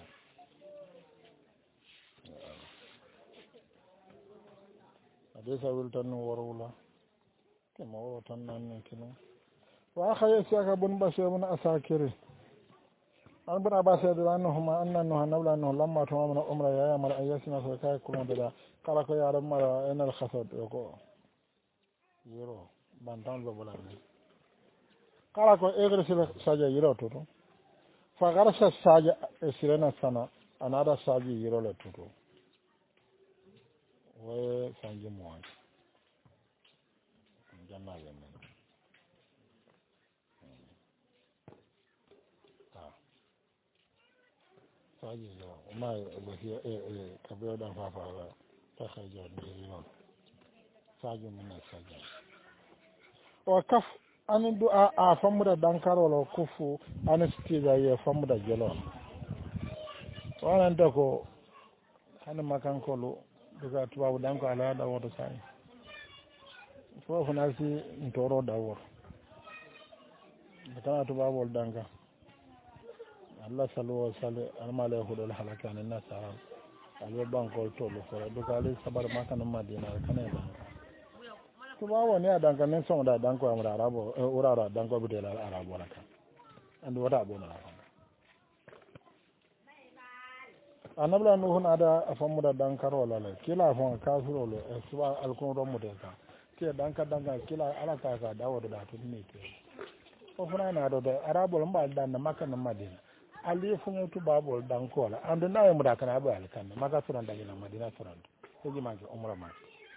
ade sa wil tan worwula ke mo tan nan ni kinu wa khaya saka bun bashe mun asakire an bana ba sai da annahuma annanu hanabla annahu lamma tamamna umra ya yamar ayyasina fa kai kulun da kala ko yaran mara enal khasad ko yero bantan lo bola ne kala ko egre sila saja yero to to fa garasa saja esirena sana anada saji yero le to to we sanji mo janna yemen saji yo ma be e e kabe da fa fa ta khajo ni yo saji mun saji o kaf an du'a a famu da dankar wala kufu an stiga ya famu da jelo wannan da ko kan makan kolo daga tuwa dan ko ala da wato sai ko funa si ntoro da wor kana tuwa bol danka Allah sallallahu alaihi wasallam almala hudul halakan nasara albe banko to lo fora duka le sabar makan madina kana da tuba woni adan kan men son da dan ko amra arabo urara dan ko bidela arabo raka and wada bona anabla no hon ada afamu da dan karo lale kila fon kafiro le suba alkon ro mu de ka ke dan ka dan kila ala ka ka dawo da tun ne ke ko funa na do da arabo mba dan na makan madina ali fun tuba bol dan ko la and na mu da kana ba alkan maka suran da ina madina suran ko ji ma ke umra ma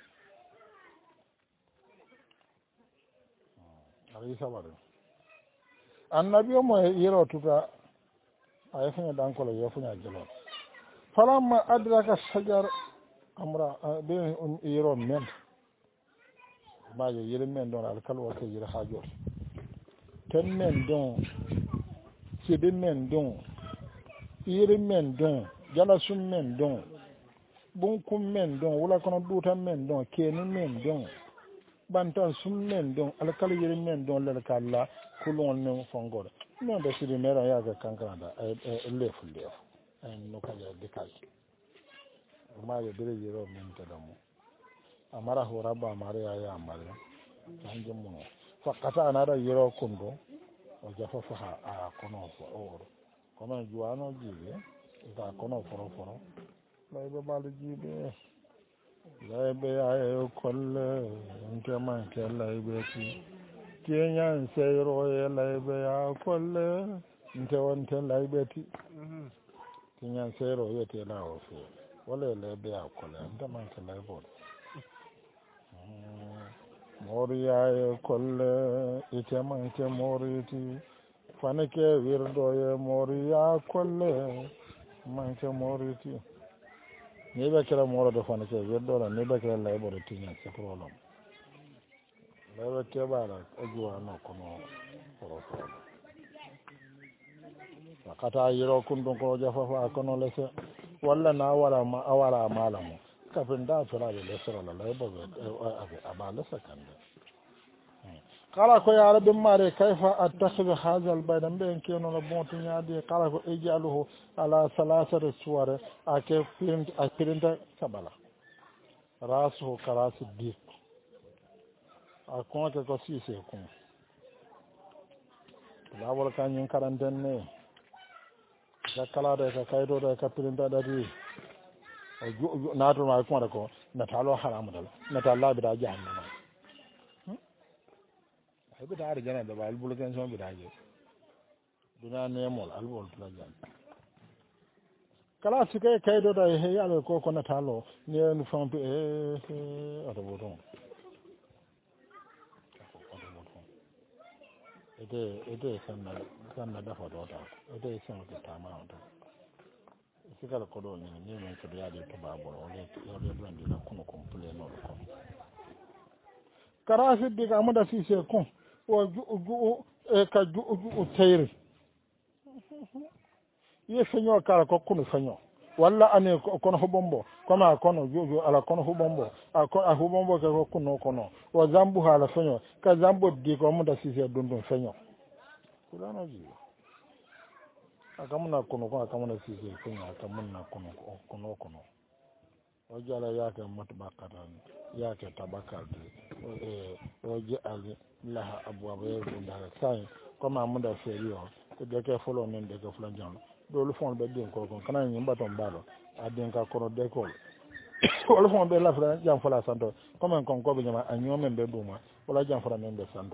ari sabar annabi mo yero tuta ay fanya dan ko yo fanya jelo falamma adraka shajar amra be yero men ma yo yere men don al kalwa ke yere hajo ten men don sidin men don yere men don jala sum men don bun kum men don wala kono dutan men don keni men don bantan sum men don alkal yiri men don lel kala kulon ne fongor non da sidi mera ya ga kankana da lefu lefu en no kaya dikal ma ya dire yiro men ta damu amara horaba amara ya ya amara hanjum mo fakata anara yiro kundo o jafa fa a kono fo oro kono juano jibe da kono foro foro laibe balu jibe laibe ayo kolle nke manke laibe ti kenya nsero ye laibe ya kolle nke wonte laibe ti kenya nsero ye te la ofe wala laibe ya kolle nke manke laibe mori ayo kolle ite manke mori ti fanike wirdo ye mori ya kolle manke mori ti ne ba kira moro da fana ke wirdo la ne ba kira laibo da tinya se problem laibo ke ba la ajuwa na kono foro foro kata yiro kundun ko jafa fa kono lese walla na wala ma awara malamu kafin da tura da lese la laibo a ba lese kande kala ko ya rabbi mare kaifa attakhidhu hadha albayda ben keno la bontu nyaade kala ko ejaluhu ala salasati suware ake print a printa sabala rasu karasu dik a konta ko sise ko lawol kanyin karanten ne da kala da ka kaido da ka printa da di na to ma ko ko na talo haramu dal na talla bi da jahannama be da arjana da bal bulkan so bi daje duna ne mol albol tula jan kala sike kaydo da he yalo ko ko na talo ni en fompe e ado bodon ede ede sanna sanna da fodo da ede sanna da tama da sikala ko do ni ni men ko ya de to babo o le o le brandi la ko ko pule no ko kara siddi ga amada si se kon o ju e ka ju ju tayri ye feño kala ko kunu feño walla ane kono hubombo koma kono jojo ala kono hubombo a ko a hubombo ke ko kuno kono o zambu hala feño ka zambu di ko mu da sise dundun feño kulano ji akamuna kono ko akamuna sise feño akamuna kono kono kono o jala yake mutbaqatan yake tabakati e o je ali laha abwaba yunda sai koma mu da ferio ko de ke folo nen de ko flan jam dolu fon be den ko kon kana nyimba ton balo adin ka kono de ko wala fon be la flan jam fala santo comme kon ko be nyama anyome be duma wala jam fala men be santo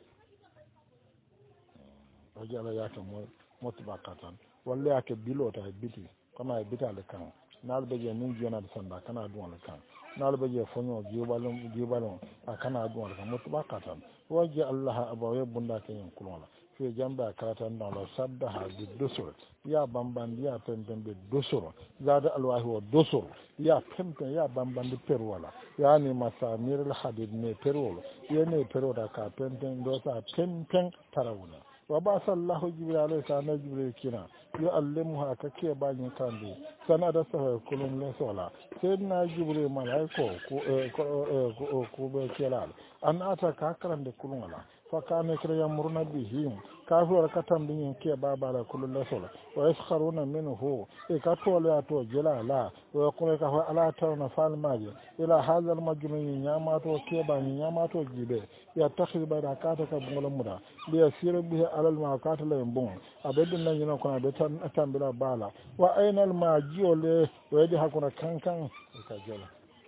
o jala yake mo mutbaqatan wala yake bilota biti kama bitale kan naal be je min jona sanda kana duwal kan naal be je fonyo jibalum jibalum kana duwal kan mutbaqatan waje allah abawe bunda ken kulola fi jamba karatan na la saddaha bi dusur ya bambandi ya pembe dusur zada alwahi wa dusur ya pembe ya bambandi perwala yani masamir al hadid ne perwala yene perwala ka pembe do sa pembe tarawuna wa ba sallahu jibril alayhi salam jibril kina yu'allimuha kake bani kandi sana da sa kulun le sola sayyidina jibril malaiko ko ko ko be kelal an ata ka karande kulun wala fa kana kira yamuruna bihim kafir katam din ke baba la kulun le sola wa yaskharuna minhu e ka tola to jelala wa yaqulu ka ala tawna fal maji ila hadha al majnun nyama to ke bani nyama to jibe ya takhir bayda kata ka bungola muda biya sira biha alal ma kata la mbon abedin nan yana kuna da tambila bala wa ainal ma jiole wa yadi hakuna kankan ka jela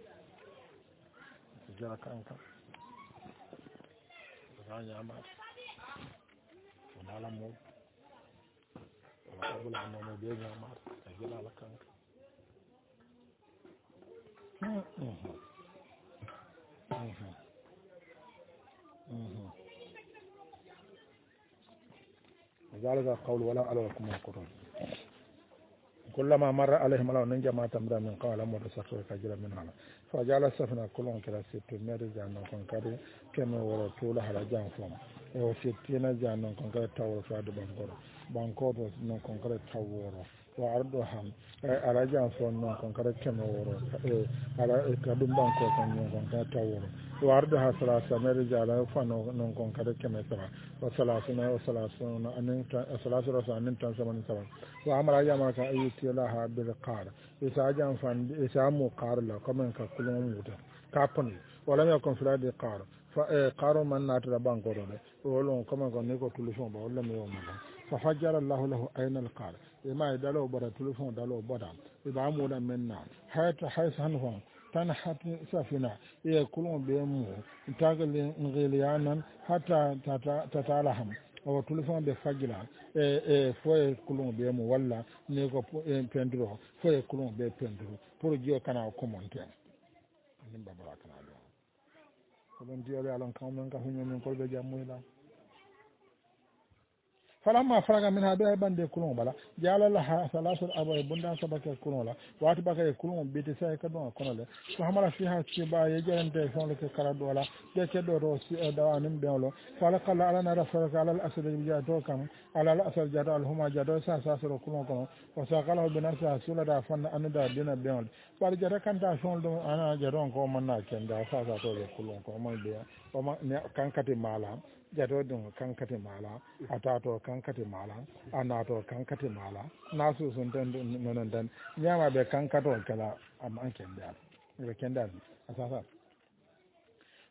jela kankan ganya ma wala mo wala bula mo mo be nyama ka jela la kankan mhm mhm mhm ذلك قول ولا على لكم القرآن كلما مر عليهم الله ننجى ما تمر من قال مر سخر كجل من هذا فجعل السفنة كلهم كلا ست مير جانا كنكري كما ورطول على جان فهم وستين جانا كنكري تاور فاد بانكور بانكور كنكري تاور وعرضها على جان فهم كنكري كما ورو على كدوم بانكور كنكري تاور وعرضها ثلاثة مير جانا فانو كنكري كما سرا وثلاثين وثلاثون أن ثلاثة رسول أن تنسمن سبعة وعمل أيام كان أيتي لها بالقار إذا جاء فان إذا مو قار لا كمان كلهم موتا كابن ولم يكن في هذه قار فقار من ناتر بانكورون ولون كمان كان نيكو تلفون ولا ميوم ففجر الله له أين القار إما يدلو برا تلفون دلو برا إذا عمونا منا حيث حيث هنهم تنحت سفينة يكلون بيمو تاغل غليانا حتى تتعلهم o telefon be fajira e e foye kulun be mu walla ne ko pendro foye kulun be pendro pour dio kana ko monte nim babara kana do ko don dio alon kan men ka hunyo men ko be jamu la فلما فرغ منها بها بند كلهم بلا جعل لها ثلاث أبواب بندا سبك كلهم لا واتبك كلهم بيتساي كدون كلهم فحمل فيها سبا يجرن تيفون لك كرد ولا يكدو روسي دوانم بيولو فلق الله على نرفرك على الأسد بجاتو كم على الأسد جاتو الهما جاتو ساساسر كلهم كلهم وساقله بنفسها سولة دافن أن دا دينا بيول فالي جاتا كان تاشون دو أنا جاتون كومن ناكين دا ساساسر كلهم كلهم بيول وما كان كتي مالا jato dun kankati mala atato kankati mala anato kankati mala nasu sun tan nan dan nyama be kankato kala am an kenda be kenda asasa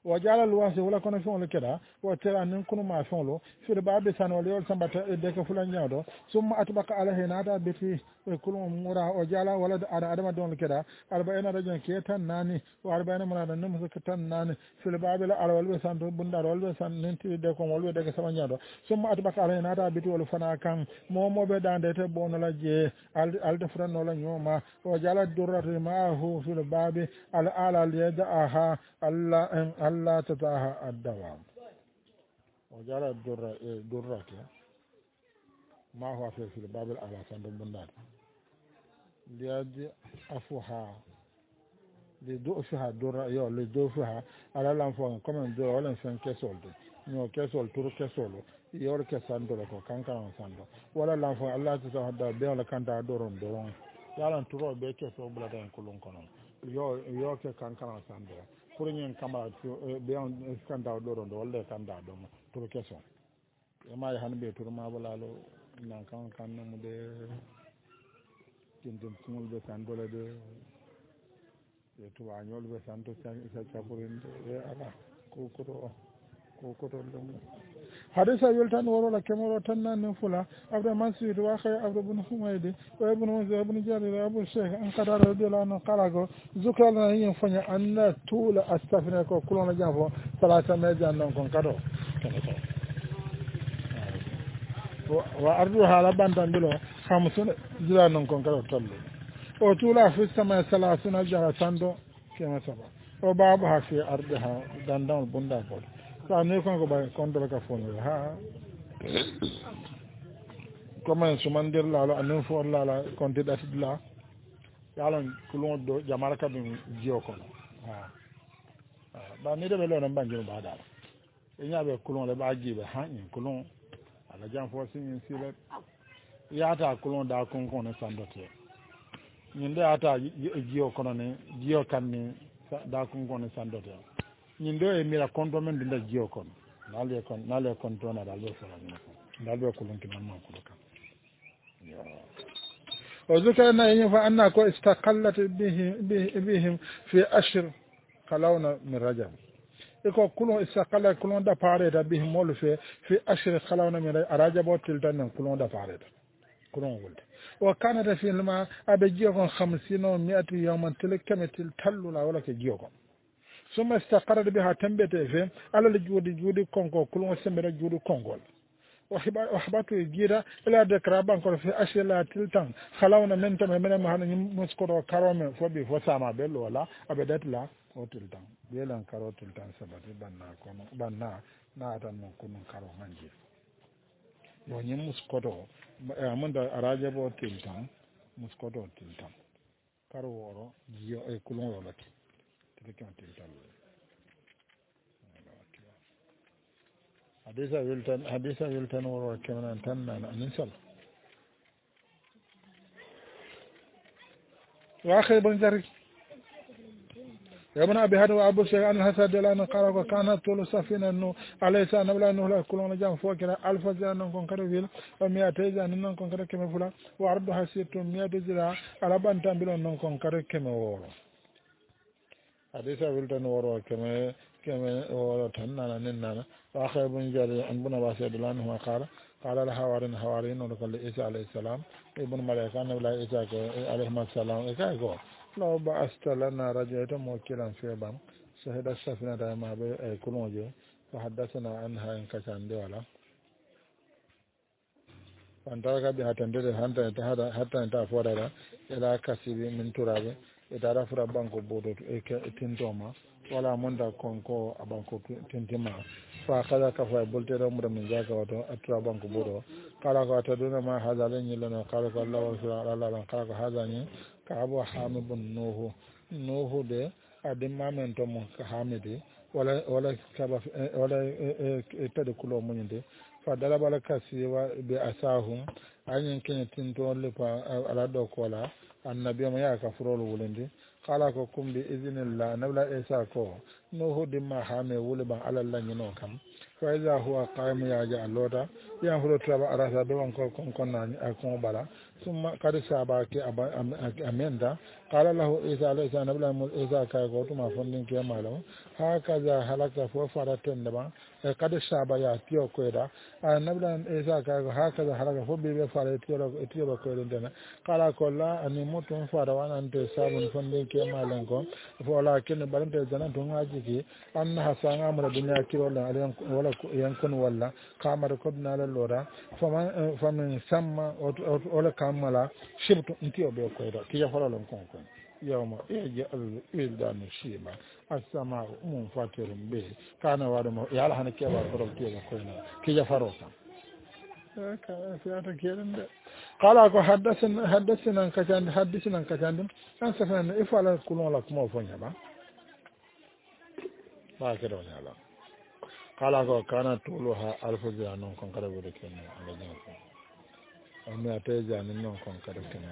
wa jala luwase wala kono feŋolu keda wo tera nin kunuma feŋolu firi baabe san wala yol sambata deke fula ñawdo summa atbaka ala he naata beti e kulum mura o jala wala ada adama don keda arba ena rajon ke tan nani o arba ena mala nan musu tan nani firi baabe la ala wala san bunda wala san ninti de ko wala de sama ñawdo summa atbaka ala he naata beti wala fana kan momo be dande te bono la je al al defran no la ñoma o jala durrati ma hu fil babi al ala liyada aha alla en alla tataha ad-dawam o jala durra durrati ma hu fi fil babi al ala san bundat liyadi afuha li do fiha durra yo li do fiha ala lan fo comme do wala sen kesolde ño kesol turu kesolo yor ke sando ko kankan sando wala lan fo alla tataha da be wala kanta doron doron yalan turo be ke so bula den kulun kono yo yo ke kankana sande pour ñen kama be on skanda do do wala kanda do turo ke so e may han be turo ma bala lo nan kan kan mu de tindim smul be sando le de e to anyol be sando sa sa purin e ala ko ko ko ko to hadisa yultan wala kemoro tanna ne fula abda masjid wa khay abda ibn humaydi wa ibn munzir ibn jarir abu shaykh an qadara radiyallahu anhu qala go zukrana yin fanya anna tula astafina ko kulona jafo salata me jannon kon kado wa ardu hala bandan dilo khamsun jiranon kon kado tollo o tula fi sama salasuna jara sando kema saba o babu ha fi ardiha dandan bunda ko sa ne kon ko bay kon dala ka fon ha comment su man der la la anen fo la la kon te dati la yalon kulon do jamara ka dum jiyo ko ha ba ni de be lo nan banjiro ba dala e nyaabe kulon le ba jibe ha ni kulon ala jam fo sin sile yata kulon da kon kon ne sandote nyinde ata jiyo kono ne jiyo kan ni da kon kon ne sandote ñindo e mira konto men dinda jiyo kon nale kon nale konto na dalbe fara ni dalbe kulun ki man ko kan ya o zukarna yin fa anna ko istaqallat bihi bihim fi ashr khalawna min rajab iko kulun istaqalla kulun da pare da bihim mol fi fi ashr khalawna min rajab o tildan kulun da pare da kulun wulde wa kanata fi lma abe jiyo kon khamsina mi'atu yawman tilkamatil tallula wala ke jiyo kon summa istaqarrat biha tambete fe alal juudi juudi konko kulun sembere juudi kongol wa habatu gira ila dekra banko fi ashila tiltan khalawna men tam men ma hanan muskoro karome fo bi fo sama be lola abedat la o tiltan belan karo tiltan sabati banna kono banna na tan non kono karo manje yo nyim muskoro amanda araje bo tiltan muskoro tiltan karo woro jiyo e kulun rolati hadisa wiltan hadisa wiltan woro kenan tan nan anisal wa akhi ibn jarir ابن أبي هذا وأبو سعيد أن الحسد لأن قال وكانت طول سفينة إنه عليه السلام نبلا إنه لا كلنا جام فوق كنا ألف زان نكون كريفيل ومئة زان نكون كريف كم فلا وأربعة ستة مئة زلا على بنتام بلون نكون كريف كم وورو حديث أولتن وورو كم كم وورو تنا ننا وآخر ابن جرير أن بنا واسد لأنه قال قال الحوارين حوارين ونقول عيسى عليه السلام ابن ملائكة نبلا عيسى عليه السلام إكايكو لو بعثت لنا رجعت موكلا في بام شهد السفينة ما بي كلونجو فحدثنا عنها إن كان دولا فانترك بها تندر حتى انتهى فورا إلى كسب من تراب إذا رفع بانكو بودو تنتوما ولا مندا كونكو أبانكو تنتما فأخذ كفاية بلتر أمر من ذاك وأترى بانكو بودو قال قاتدون ما هذا لن يلنا قال الله وسلم الله قال هذا كابو حامد بن نوح نوح ده أدم ما من توم حامد ولا ولا كابا ولا تدخلوا من ده فدل بالك سوى بأساهم أن يمكن تنتون لفا على دوكولا النبي ما يكفروا الولندي قال لكم بإذن الله نبلا إساكو no hodimma ha me wule ban alal lañino kam fa iza huwa qaimu yaja allota yan hulo traba arasa be won ko kon konnani a kon bala summa kadi saba ke amenda qala lahu isa alayhi salam nabla mul isa ka go tuma fondin ke malo ha kaza halaka fo fara tende ba e kadi saba ya tiyo koyda a nabla isa ka go ha kaza halaka fo be be fara tiyo tiyo ko koyda qala ko la ani mutum fara wanante sabun fondin ke malen ko fo la ken balante janan to ngaji ki anna hasanga amra dunya kiro la alen wala yankun walla kamar ko na la lora faman faman samma wala kamala shibtu ntiyo be koyda ki ya fara lon kon kon yawma eje al wildan shiba as-sama mun fatirun be kana wada mo ya la hanake ba ko tiyo koyna ki ya faro ka fiata kelende qala ko haddathana haddathana kajan haddathana kajan an safana ifala kulon la kuma fonya ba ba ke do nyala qala ko kana tuluha alfu janon kon kada wode ken ala janko on mi ate janin non kon kada ken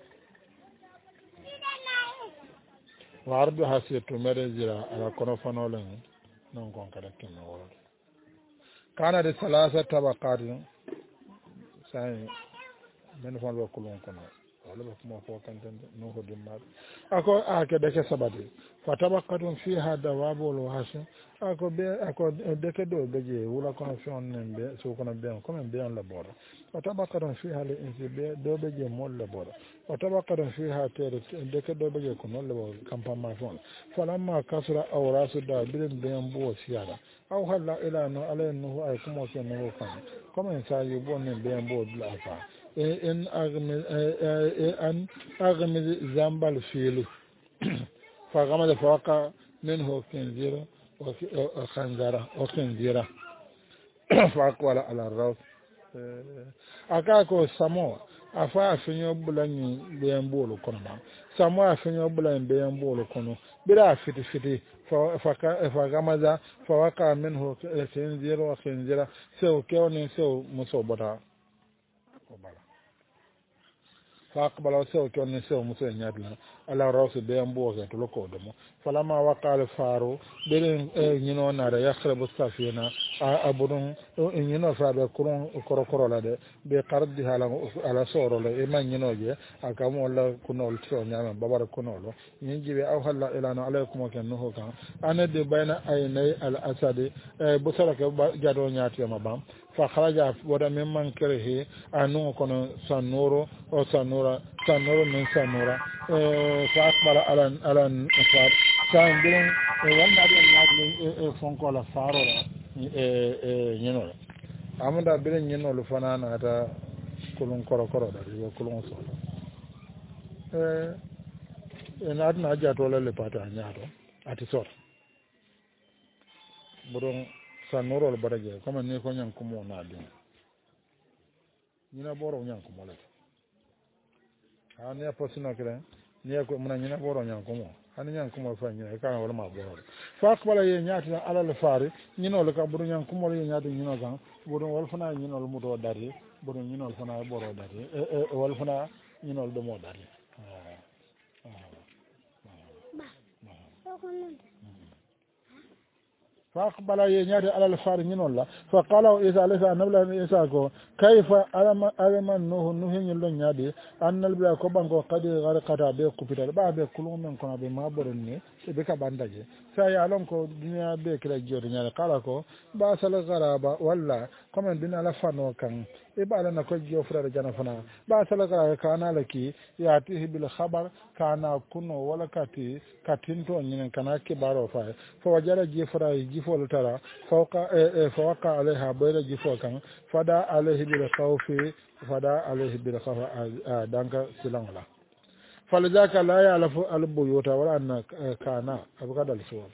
wardu hasitu mere jira ala kono fanolen non kon kada ken woro kana de salasa tabaqat sai men fon lo kulon kono wala ba kuma fo kan tan no ko dimma ako ake de ke sabati fa tabaqatun fiha dawabul wahash ako be ako de ke do beje wala kono fion nembe so kono be ko men be on la bodo fa tabaqatun fiha le insibe do beje mol la bodo fa tabaqatun fiha tere de ke do beje ko non le bo kampama fon falamma kasra awrasu da birin be mbo siara aw halla ila no ala no ay kuma ke no kan comme ça yu bonne be mbo la fa en agmi an agmi zambal filu fa gama da faqa minhu kinzira wa khanzara wa kinzira fa aqwala ala raw aka ko samo afa afinyo bulanyi be mbolo kono ma samo afinyo bulanyi be mbolo kono bira fiti fiti fa fa fa gama da fa waqa minhu kinzira wa khinzira so kewni so muso bota ko bala فأقبل وسوى كأن سوى مسوى نادلا على رأس بيان بوغا تلقوا دمو فلما وقع الفارو بين ينو نار يخرب السفينة أبدون ينو فابي كرون كرو كرو لدي بقردها على صورو لي إما ينو جي أكامو الله كنول تسوى نعمل بابار كنول ينجي أو هلا إلانا عليكم وكان نهو كان أنا دي بين أيني الأسد بسرك جادو نياتي مبام فخرج ودا ممن كره أنو كنو سنورو أو سنورا سنورو من سنورا فأقبل على على النفار كان بين وانا بين نادل فونكو لا فارو ينو أمدا بين ينو لفنان هذا كلون كرو كرو ده كلون صوت إن أدنى جات ولا لباتا نيارو أتصور بدون sanoro baraje comme ni ko nyan kumo na din nyina boro nyan kumo le ha ne posina kre ni ko muna nyina boro nyan kumo han nyan kumo fa nyina ka wala ma boro fa akbala ye nyaati ala le fari nyino le ka buru nyan kumo le nyaati nyino gan buru wal fana nyino le mudo dari buru nyino fana boro dari e wal fana nyino le do mo dari فأقبل ينادي على الفارنين الله فقال إذا ليس نبلا إساكو كيف ألم ألم نوح نوح يلون يادي أن البلا كوبانكو قد غرقت بي كوبيتال با بي كلون من كنا بي ما برني بك بانداجي سيعلم كو دنيا بي كلا جور نيا قالكو با سل غرابا ولا كما دنا لا فانو كان إبالا نكو جيو فرار جانا فنا با سل غرابا كان لكي ياتيه بالخبر كان كنو ولا كاتي كاتينتو نين كان كبارو فاي فوجر جي فراي جيفول ترى فوق فوقع عليها بير جيفو كان فدا عليه بالخوف فدا عليه بالخوف دانك سلانلا فلذاك لا يعرف البيوت ولا ان كان ابغى الصور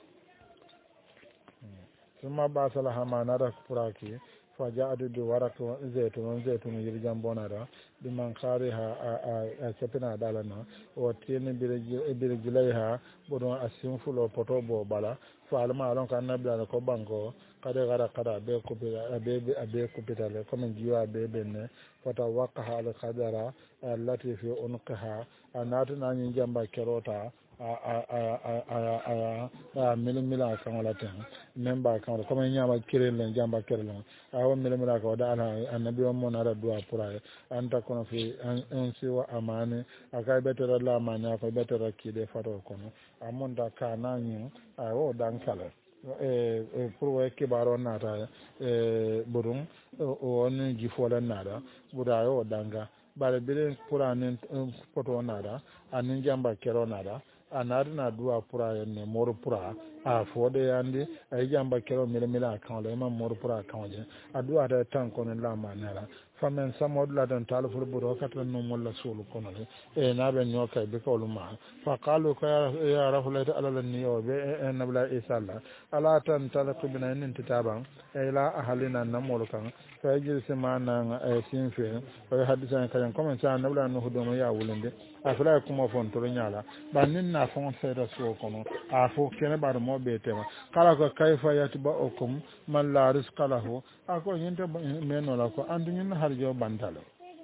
ثم بعث لها ما نرى فراكي فجاءت بورق زيتون زيتون يرجم بونارا بمن خارها سبنا دالنا وتين برجليها بدون اسينفلو بوتوبو بالا فالما لون كان نبلا كو بانكو قد غرا قد ابي كوبي ابي ابي كوبيتال كوم جيوا ابي بن فتوقع على القدره التي في عنقها اناتنا نجمبا كروتا a milimila kan wala ten memba kan comme nyama kirel len jamba kirel a wa milimila ko da ala annabi o mon ara dua pura anta kono fi en si wa amane aka betera la amane ko betera kide fato kono amon da kana nyi a o dan kala e pour wa kibaro nata e burum o on jifola nada buda o danga bare bire pura nen poto nada anin jamba kero nada anarina duwa pura ne mor pura a fode yandi ay jamba kero mele mele account le ma mor pura account je adua da tan kono la manera famen samod la dan tal fur buro katra no molla sulu kono le e na be nyoka be ko luma fa qalu ka ya rasulata ala lan niyo be nabla isalla ala tan talaqu bina nin titaban ila ahalina namol kan fa yajil semana e sinfe o hadisa kan comme ça nabla no hudo ya wulende afra kuma fon to nyala banin na fon fere so kono a fo kene bar mo be tema kala ko kayfa yatba okum man la rizqa lahu ako nyinte meno la ko andu nyin harjo bandalo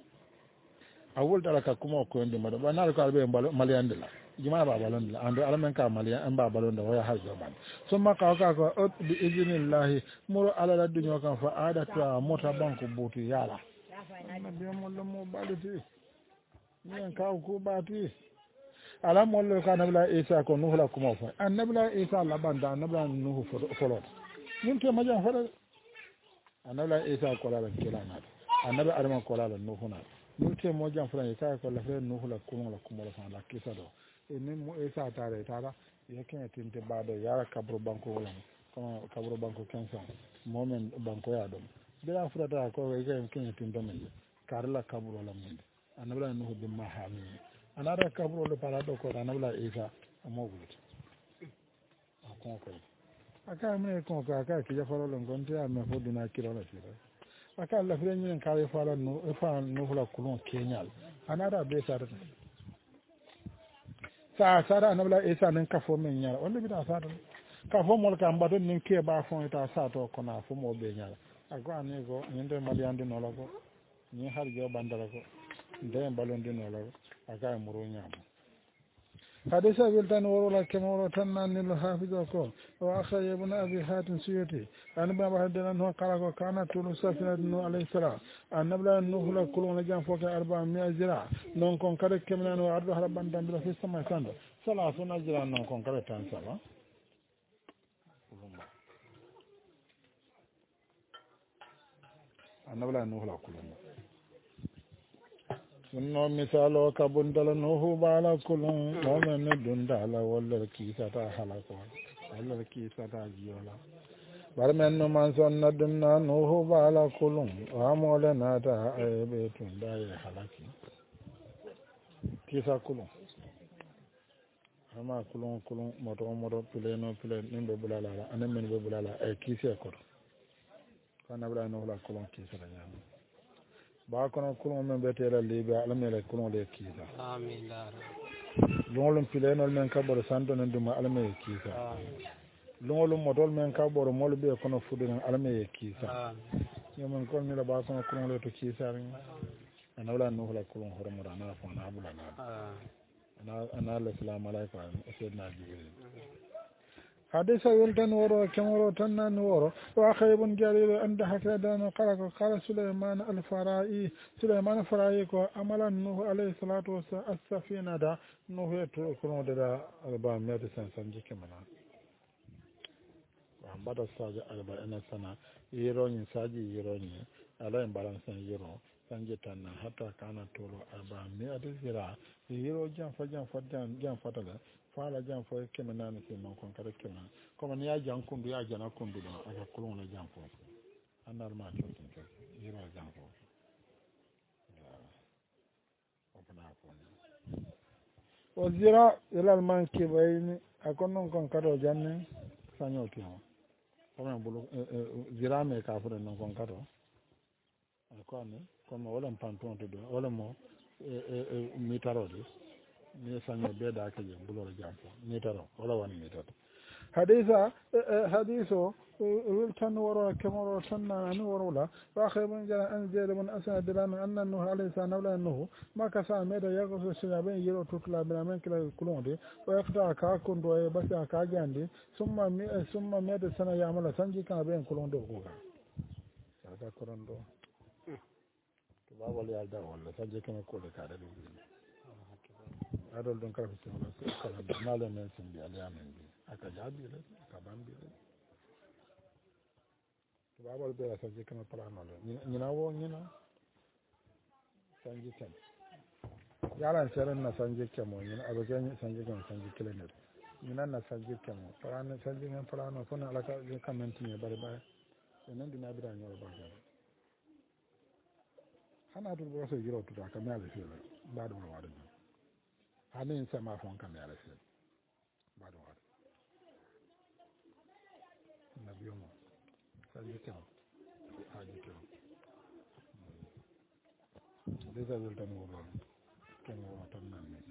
awul dala ka kuma ko ndi mado banal ko albe maliande la juma ba balon la andu alamen ka malian en ba balon da waya harjo band summa ka ka ko bi idnillahi muro ala la dunyo kan fa adatu mota banko butu yala nabi mo lo mo baliti nyen ka ko bati ala mollo ka nabla isa ko nuhla kuma fa annabla isa la banda annabla nuhu folot mun ke majan fara annabla isa ko la kila na annabla arman ko la nuhu na mun ke mojan fara isa ko la fere nuhu la kuma la kuma la fa la kisa do e ne mo isa tare tara yake tinte bado yara kabro banko wala ko kabro banko kensa momen banko ya dum bila fura ta ko e ga ken tinte men karla kabro la men annabla nuhu bi mahami anara kabro le para do ko anabla isa amogulut akon ko aka me ko ka ka ki jafalo lo ngonte ame fo dina kilo la tira aka la fere nyen ka e fala no e fa no la kulon kenyal anara be sa sa sa anabla isa nen ka fo men nyala wala bi da sa ka fo mol ka mbado nin ke ba fo ta sa to ko na fo mo be nyala ako ane ko nyende maliande no la ko ni har jo bandara ko de balondi no la aka muru nyama hadisa biltan worola kemoro tanna nil hafiza ko wa akhay ibn abi hatim suyati an baba hadana no kala ko kana tulu safina no alayhi salam annabla nuhu la kuluna jam foka arba mi'a zira non kon kare kemna no arba haraban dan bila fi sama sando sala suna zira non kon kare tan sala annabla nuhu la kuluna sunno misalo ka bundala nuhu bala kulun momen dundala walla kisata halako walla kisata jiyola bar men no man sonna dunna nuhu bala kulun amole nata aybe tunda ya halaki kisa kulun ama kulun kulun moto moto pleno plen nimbe bulala anen men be bulala e kise ko kana bula no la kulun kisa la nyama ba kono kulon men bete la libe ala mele kulon le kiza amin la longolum pilenol men kaboro santo nen duma ala mele kiza longolum modol men kaboro mol be kono fudun ala mele kiza yomon kon mi la ba kono kulon le to kiza rin ana wala no la kulon horomo na fa na bula na ana ana la salam alaykum sayyidina jibril hadisa yultan woro kemoro tannan woro wa khaybun jalil anda hakadan qala qala sulaiman al-farai sulaiman al-farai ko amalan nuh alayhi salatu wassalam as-safina da nuh to kono da alba mede san san jike mana wa bada saja alba ina sana yiro ni saji yiro ni ala imbalan san yiro sanje tanna hatta kana tolo alba mede zira yiro jam fajan fajan jam fatala fala jam fo keme nane se man kon kala keme comme ni ya jam kundu ya jana kundu do aka kulon la jam fo anar ma to to yiro jam fo opna fo o zira ila al man ke bayni akon non kon kado janne sanyo to comme bulu zira me ka fo non kon kado akon comme wala panton to do wala mo mi tarodi ni sanyo be da ke je bulo jampo ni taro wala wani ni tato hadisa hadiso wiltan woro kemoro tanna ani worola wa khaybun jara an zayd bin asad dilan anna nuh alayhi salam la nuh ma ka sa meda yago so sila ben yiro tutula ben men kala kulonde wa yafta ka kondo e basa ka jande summa mi summa meda sana yamala sanji ka ben kulonde ko ka sada korondo to babal yalda wala sanji kama ko de ka da adol don kala fi wala kala mala men sin bi alamen bi aka jabi le aka bambi le babal be sa je kama plano le nyina wo nyina sanji tan yala seren na sanji kamo nyina abaga sanji kamo sanji kilene nyina na sanji kamo plano sanji men plano fona ala ka kamenti ne bare bare nan dina bida nyoro ba ga hana to bo so yiro to ka me ala fi le ba do wado hanin sama fon kam ya rasul ba do wado nabiyo mo sanji kamo haji to desa zultan woro ken woro tan nan ni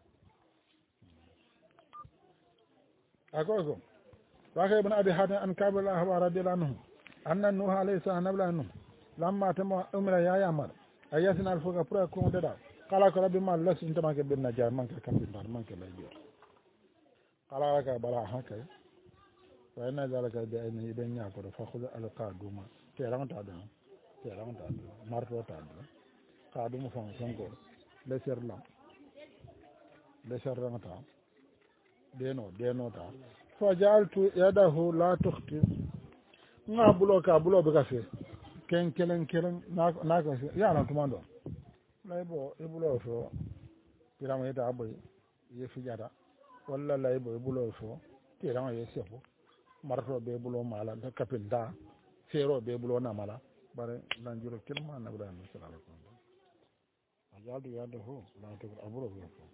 agogo wa ibn abi hadan an kabala ahwa radiyallahu anhu anna nuh alayhi salam nabla nuh lamma tama umra ya yamal ayasna al fuqa pra ko dada kala ko rabbi mal las intama ke bin najar man ka kam dar man ke lay biir kala ka bala hakay wa inna zalika bi ayni ben nya ko fa khudha al qaduma te ramata do te ramata do marto ta do qaduma fon songo le ser lam le ser ramata deno deno ta fa ja'altu yadahu la tukhti nga bulo ka bulo be ka fe ken kelen kelen na na ko ya na tumando laybo e bulo fo pirama ita aboy ye fijata walla laybo e bulo fo pirama ye sefo marto be bulo mala da kapinda fero be bulo na mala bare lanjuro kelma na ibrahim sallallahu alaihi wasallam ajadu yadahu la tukhti abulo be fo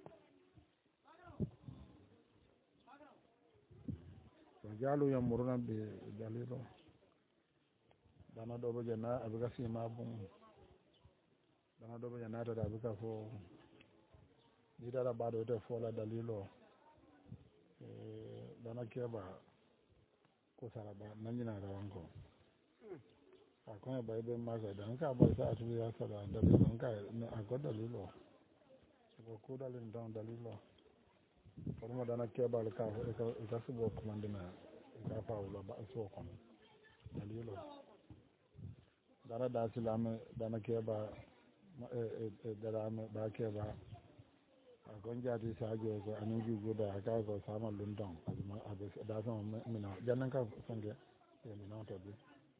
jalu yamuruna be dalilo dana do be na abiga sima bum dana do be na da abiga fo ni dara bado te fo la dalilo e dana keba ko saraba nanjina da wanko akon ba be ma ga dan ka ba sa atu ya sala dalilo ka a ko dalilo ko ko dalin dan dalilo forma dana keba ka ka subo komandina ka fa wala ba so kon dalilo dara da silame dana keba e e dara me ba keba a gonjati sajo ko anuju goda ka ko sama lundon azuma abe da sama mina jannan ka sange e mina to bi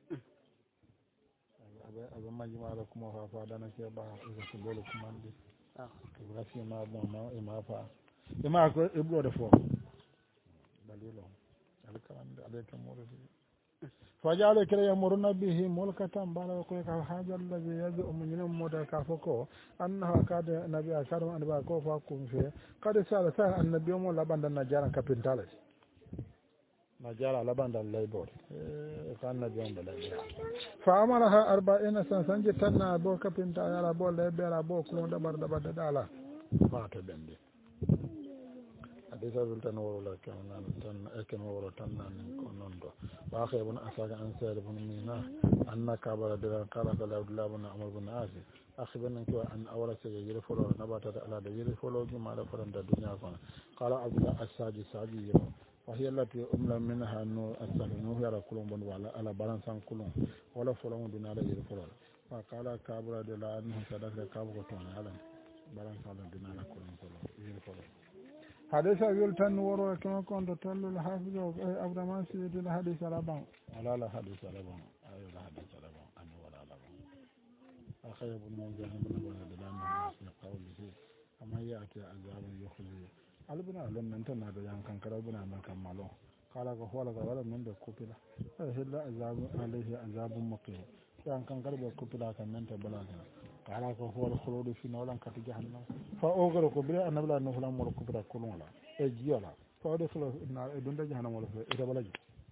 abe abe maji mala kuma fa fa dana keba e ko bolo kumandi ah ko rafi ma bon ma e ma fa e ma ko e blo de fo dalilo alkan alkan muridi fajale kere yamuruna bihi mulkatan bala ko ka haja allazi yazu min moda ka foko annaha kada nabi akaru an ba ko fa kun fe kada sala sa annabi mo labanda najara kapintale najara labanda laybor e kan nabi on bala fa amaraha arba'ina san sanje tanna bo kapinta yala bo laybera bo ko da bar da bar dala fa to bende hadisa zultan woro la kan nan tan eken woro tan nan ko non do wa khaybun asaka an sa'id ibn mina annaka bala dira qala qala abdullah ibn amr ibn asi akhbarna ko an awla sa yiri folo nabata ala da yiri folo ju mala faranda dunya ko qala abdullah as-saji saji yiro wa hiya allati umla minha nu as-salinu yara kulum bon wala ala balan san kulum wala folo mo dina la yiri folo wa qala kabra de la anhu sadaka kabu ko ton ala balan san dina la kulum folo yiri folo حديث يلتن ورو كما كنت تلو الحافظ عبد الرحمن سيد الحديث ربان ولا لا حديث ربان ايوه لا حديث ربان انا ولا لا اخي ابن منذر من ولد لنا في قوله اما ياتي عذاب يخزي قلبنا لن ننتنا ده يان كان كربنا ما كمالو قال هو لا ولا من ده كوبلا هل عذاب عليه عذاب مقيم يان كان كربنا كوبلا كان ننت بلاغنا قال هو الخلود في نار كت جهنم فاوغر كبرى ان بلا نفلا مول كبرى كلون لا اجيولا فاود فلو نار دون جهنم ولا ايه بلاج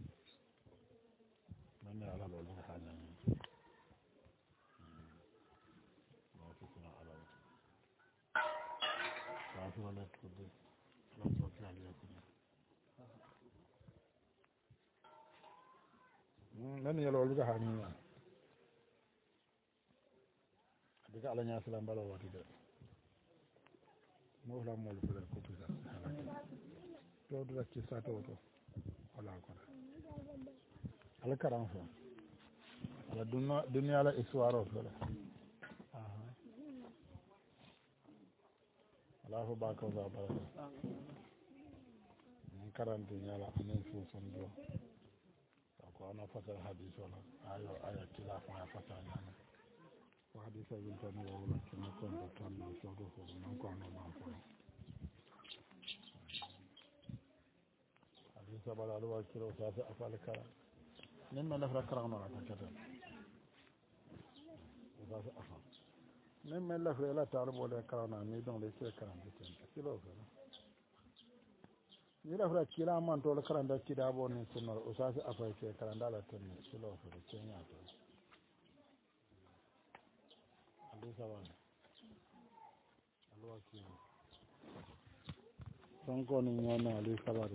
من على لو حاجه ما تكون على ولا تقول لا تقول عليكم nan yelo luga hani diga ala nya salam balo wati de mo la mo le ko tuza to do ci sa to to wala ko ala karam fo ala dunna dunya ala iswaro fo aha ala fo ba ko ba ba karam dunya ala anen fo son do ko ana fasal hadith wala ayo aya kila fa fasal nana hadith will tell me all that can come to turn the shoulder for the non corner man for hadith about alwa kilo sa sa afal kara nen ma lafra kara no ta kata sa sa afa nen ma lafra la tar bo le kara na mi don le se kara de kilo fa ni lafra kila man to le kara da kida bo ne sunno o sa sa afa ke kara da la tan kilo fa ke nya to sonko ni nyana ali sabari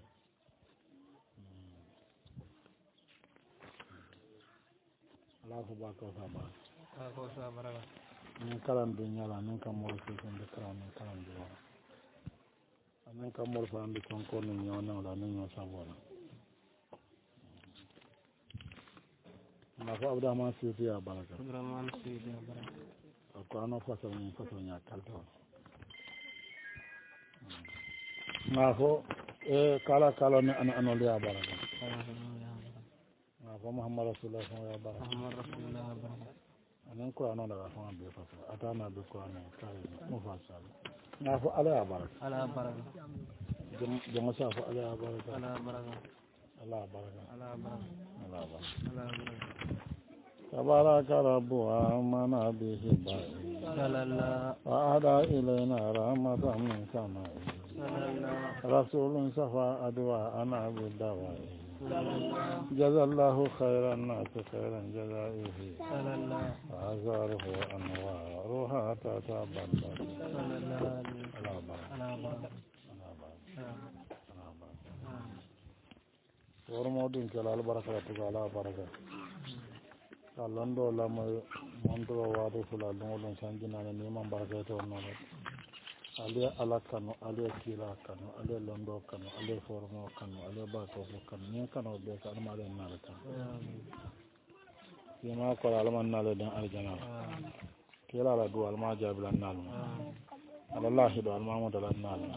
ala ko ba ko sama ala ko sabara ni kalam bi nyala ni kam mo ko ko de kalam ni kalam bi wa anan kam mo fa andi sonko ni nyana la ni nyo sabora na fa abda ma siti ya baraka abda ma siti ya baraka ko ana fa so ni fa so nya kalto na fo e kala kala ni ana ana ya baraka na fo muhammad rasulullah ya baraka muhammad rasulullah ya baraka anan ko ana da fa be fa atana be ko ana kare mo fa sa na fo ala ya baraka ala baraka jama sa fo ala ya baraka ala baraka Allah baraka Allah baraka Allah baraka Allah baraka tabaraka rabbuha amana bihi ba'i sallallahu wa ada ilayna rahmatan min sama'i sallallahu rasulun safa adwa ana bidawa'i jazallahu khairan nas khairan jazaihi sallallahu azaruhu anwaruha tataballa sallallahu Allah baraka Allah baraka Allah baraka Ormodin kala albaraka to ala baraka kalondo la mo mondo wado fula lolon sanjina ne man baraka to no ale ala kanu ale kila kanu ale londo kanu ale formo kanu ale ba to kanu ne kanu be ka ma le na ta yema ko ala man na le dan aljana kila la du alma jablan nalu Allah do alma mo dalan nalu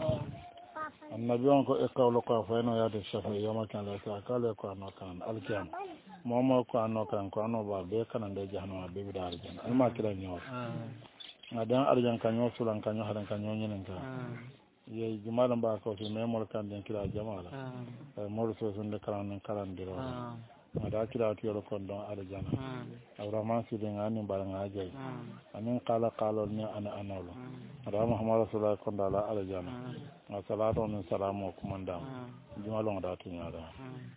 annabi on ko e kawlo ko fayno yaade shafa yoma kan la ta kala ko no kan alkiam momo ko no kan ko no ba be kan de jahannama be bidar jan alma kila nyor adan arjan kan nyor sulan kan nyor hadan kan nyor nyinen ka ye jumalan ba ko fi memol kan den kila jamala e mol so sun de kan kan diro ada kila tiyo ko don arjana awrama sidin ani baranga ajay anin qala qala ni ana anolo ada muhammad rasulullah ko dala arjana salatu min salamu kumanda jumalon da tunya da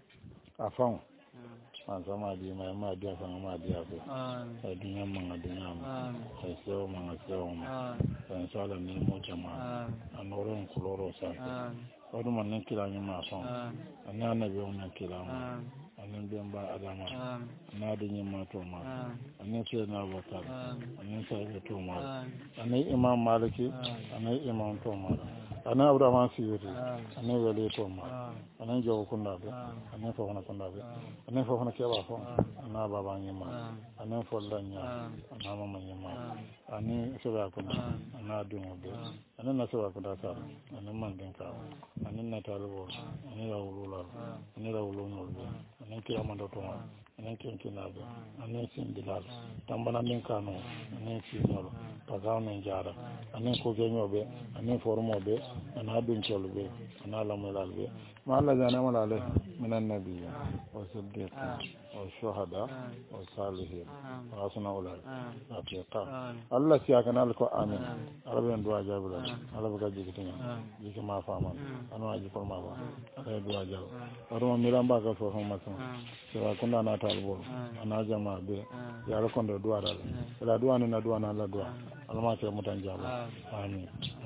afan an sama di mai ma dia san ma dia ko ai dunya man dunya ma ai so man so ma san sala ni mo jama anoron kuloro sa wadu man nan kila ni ma son anna nabi on nan kila ma anan biyan ba adama na da yin mato ma anan sai na bakar anan sai to ma anan imam maliki anan imam to ma anan abdurrahman siyuti anan wali to ma anan jawo kunna be anan fa hona kunna be anan fa hona kewa fo anan baba yin ma anan follanya anan mama yin ma anan sura kunna anan dunyo be anan na sura kunna ta anan man din ka anan na talbo anan ya wulula anan ya wulunyo be anan kira mando to anan kin kinabe anan sin dilal tambana min kanu anan sinolo tagaw men jara anan ko genyobe anan formobe anan dun cholbe anan lamulalbe ma alla jana malale minan nabiyya wa siddiqin wa shuhada wa salihin wa hasuna ulai afiqa Allah siya kanal ko amin araben du'a jabula Allah ga jikitin jiki ma fama anu aji ko ma ba ay du'a jabu aro miramba ka so homa so so kunda na talbo ana jama be ya ro kondo du'a dal la du'a na du'a na la du'a alma te mutan jaba amin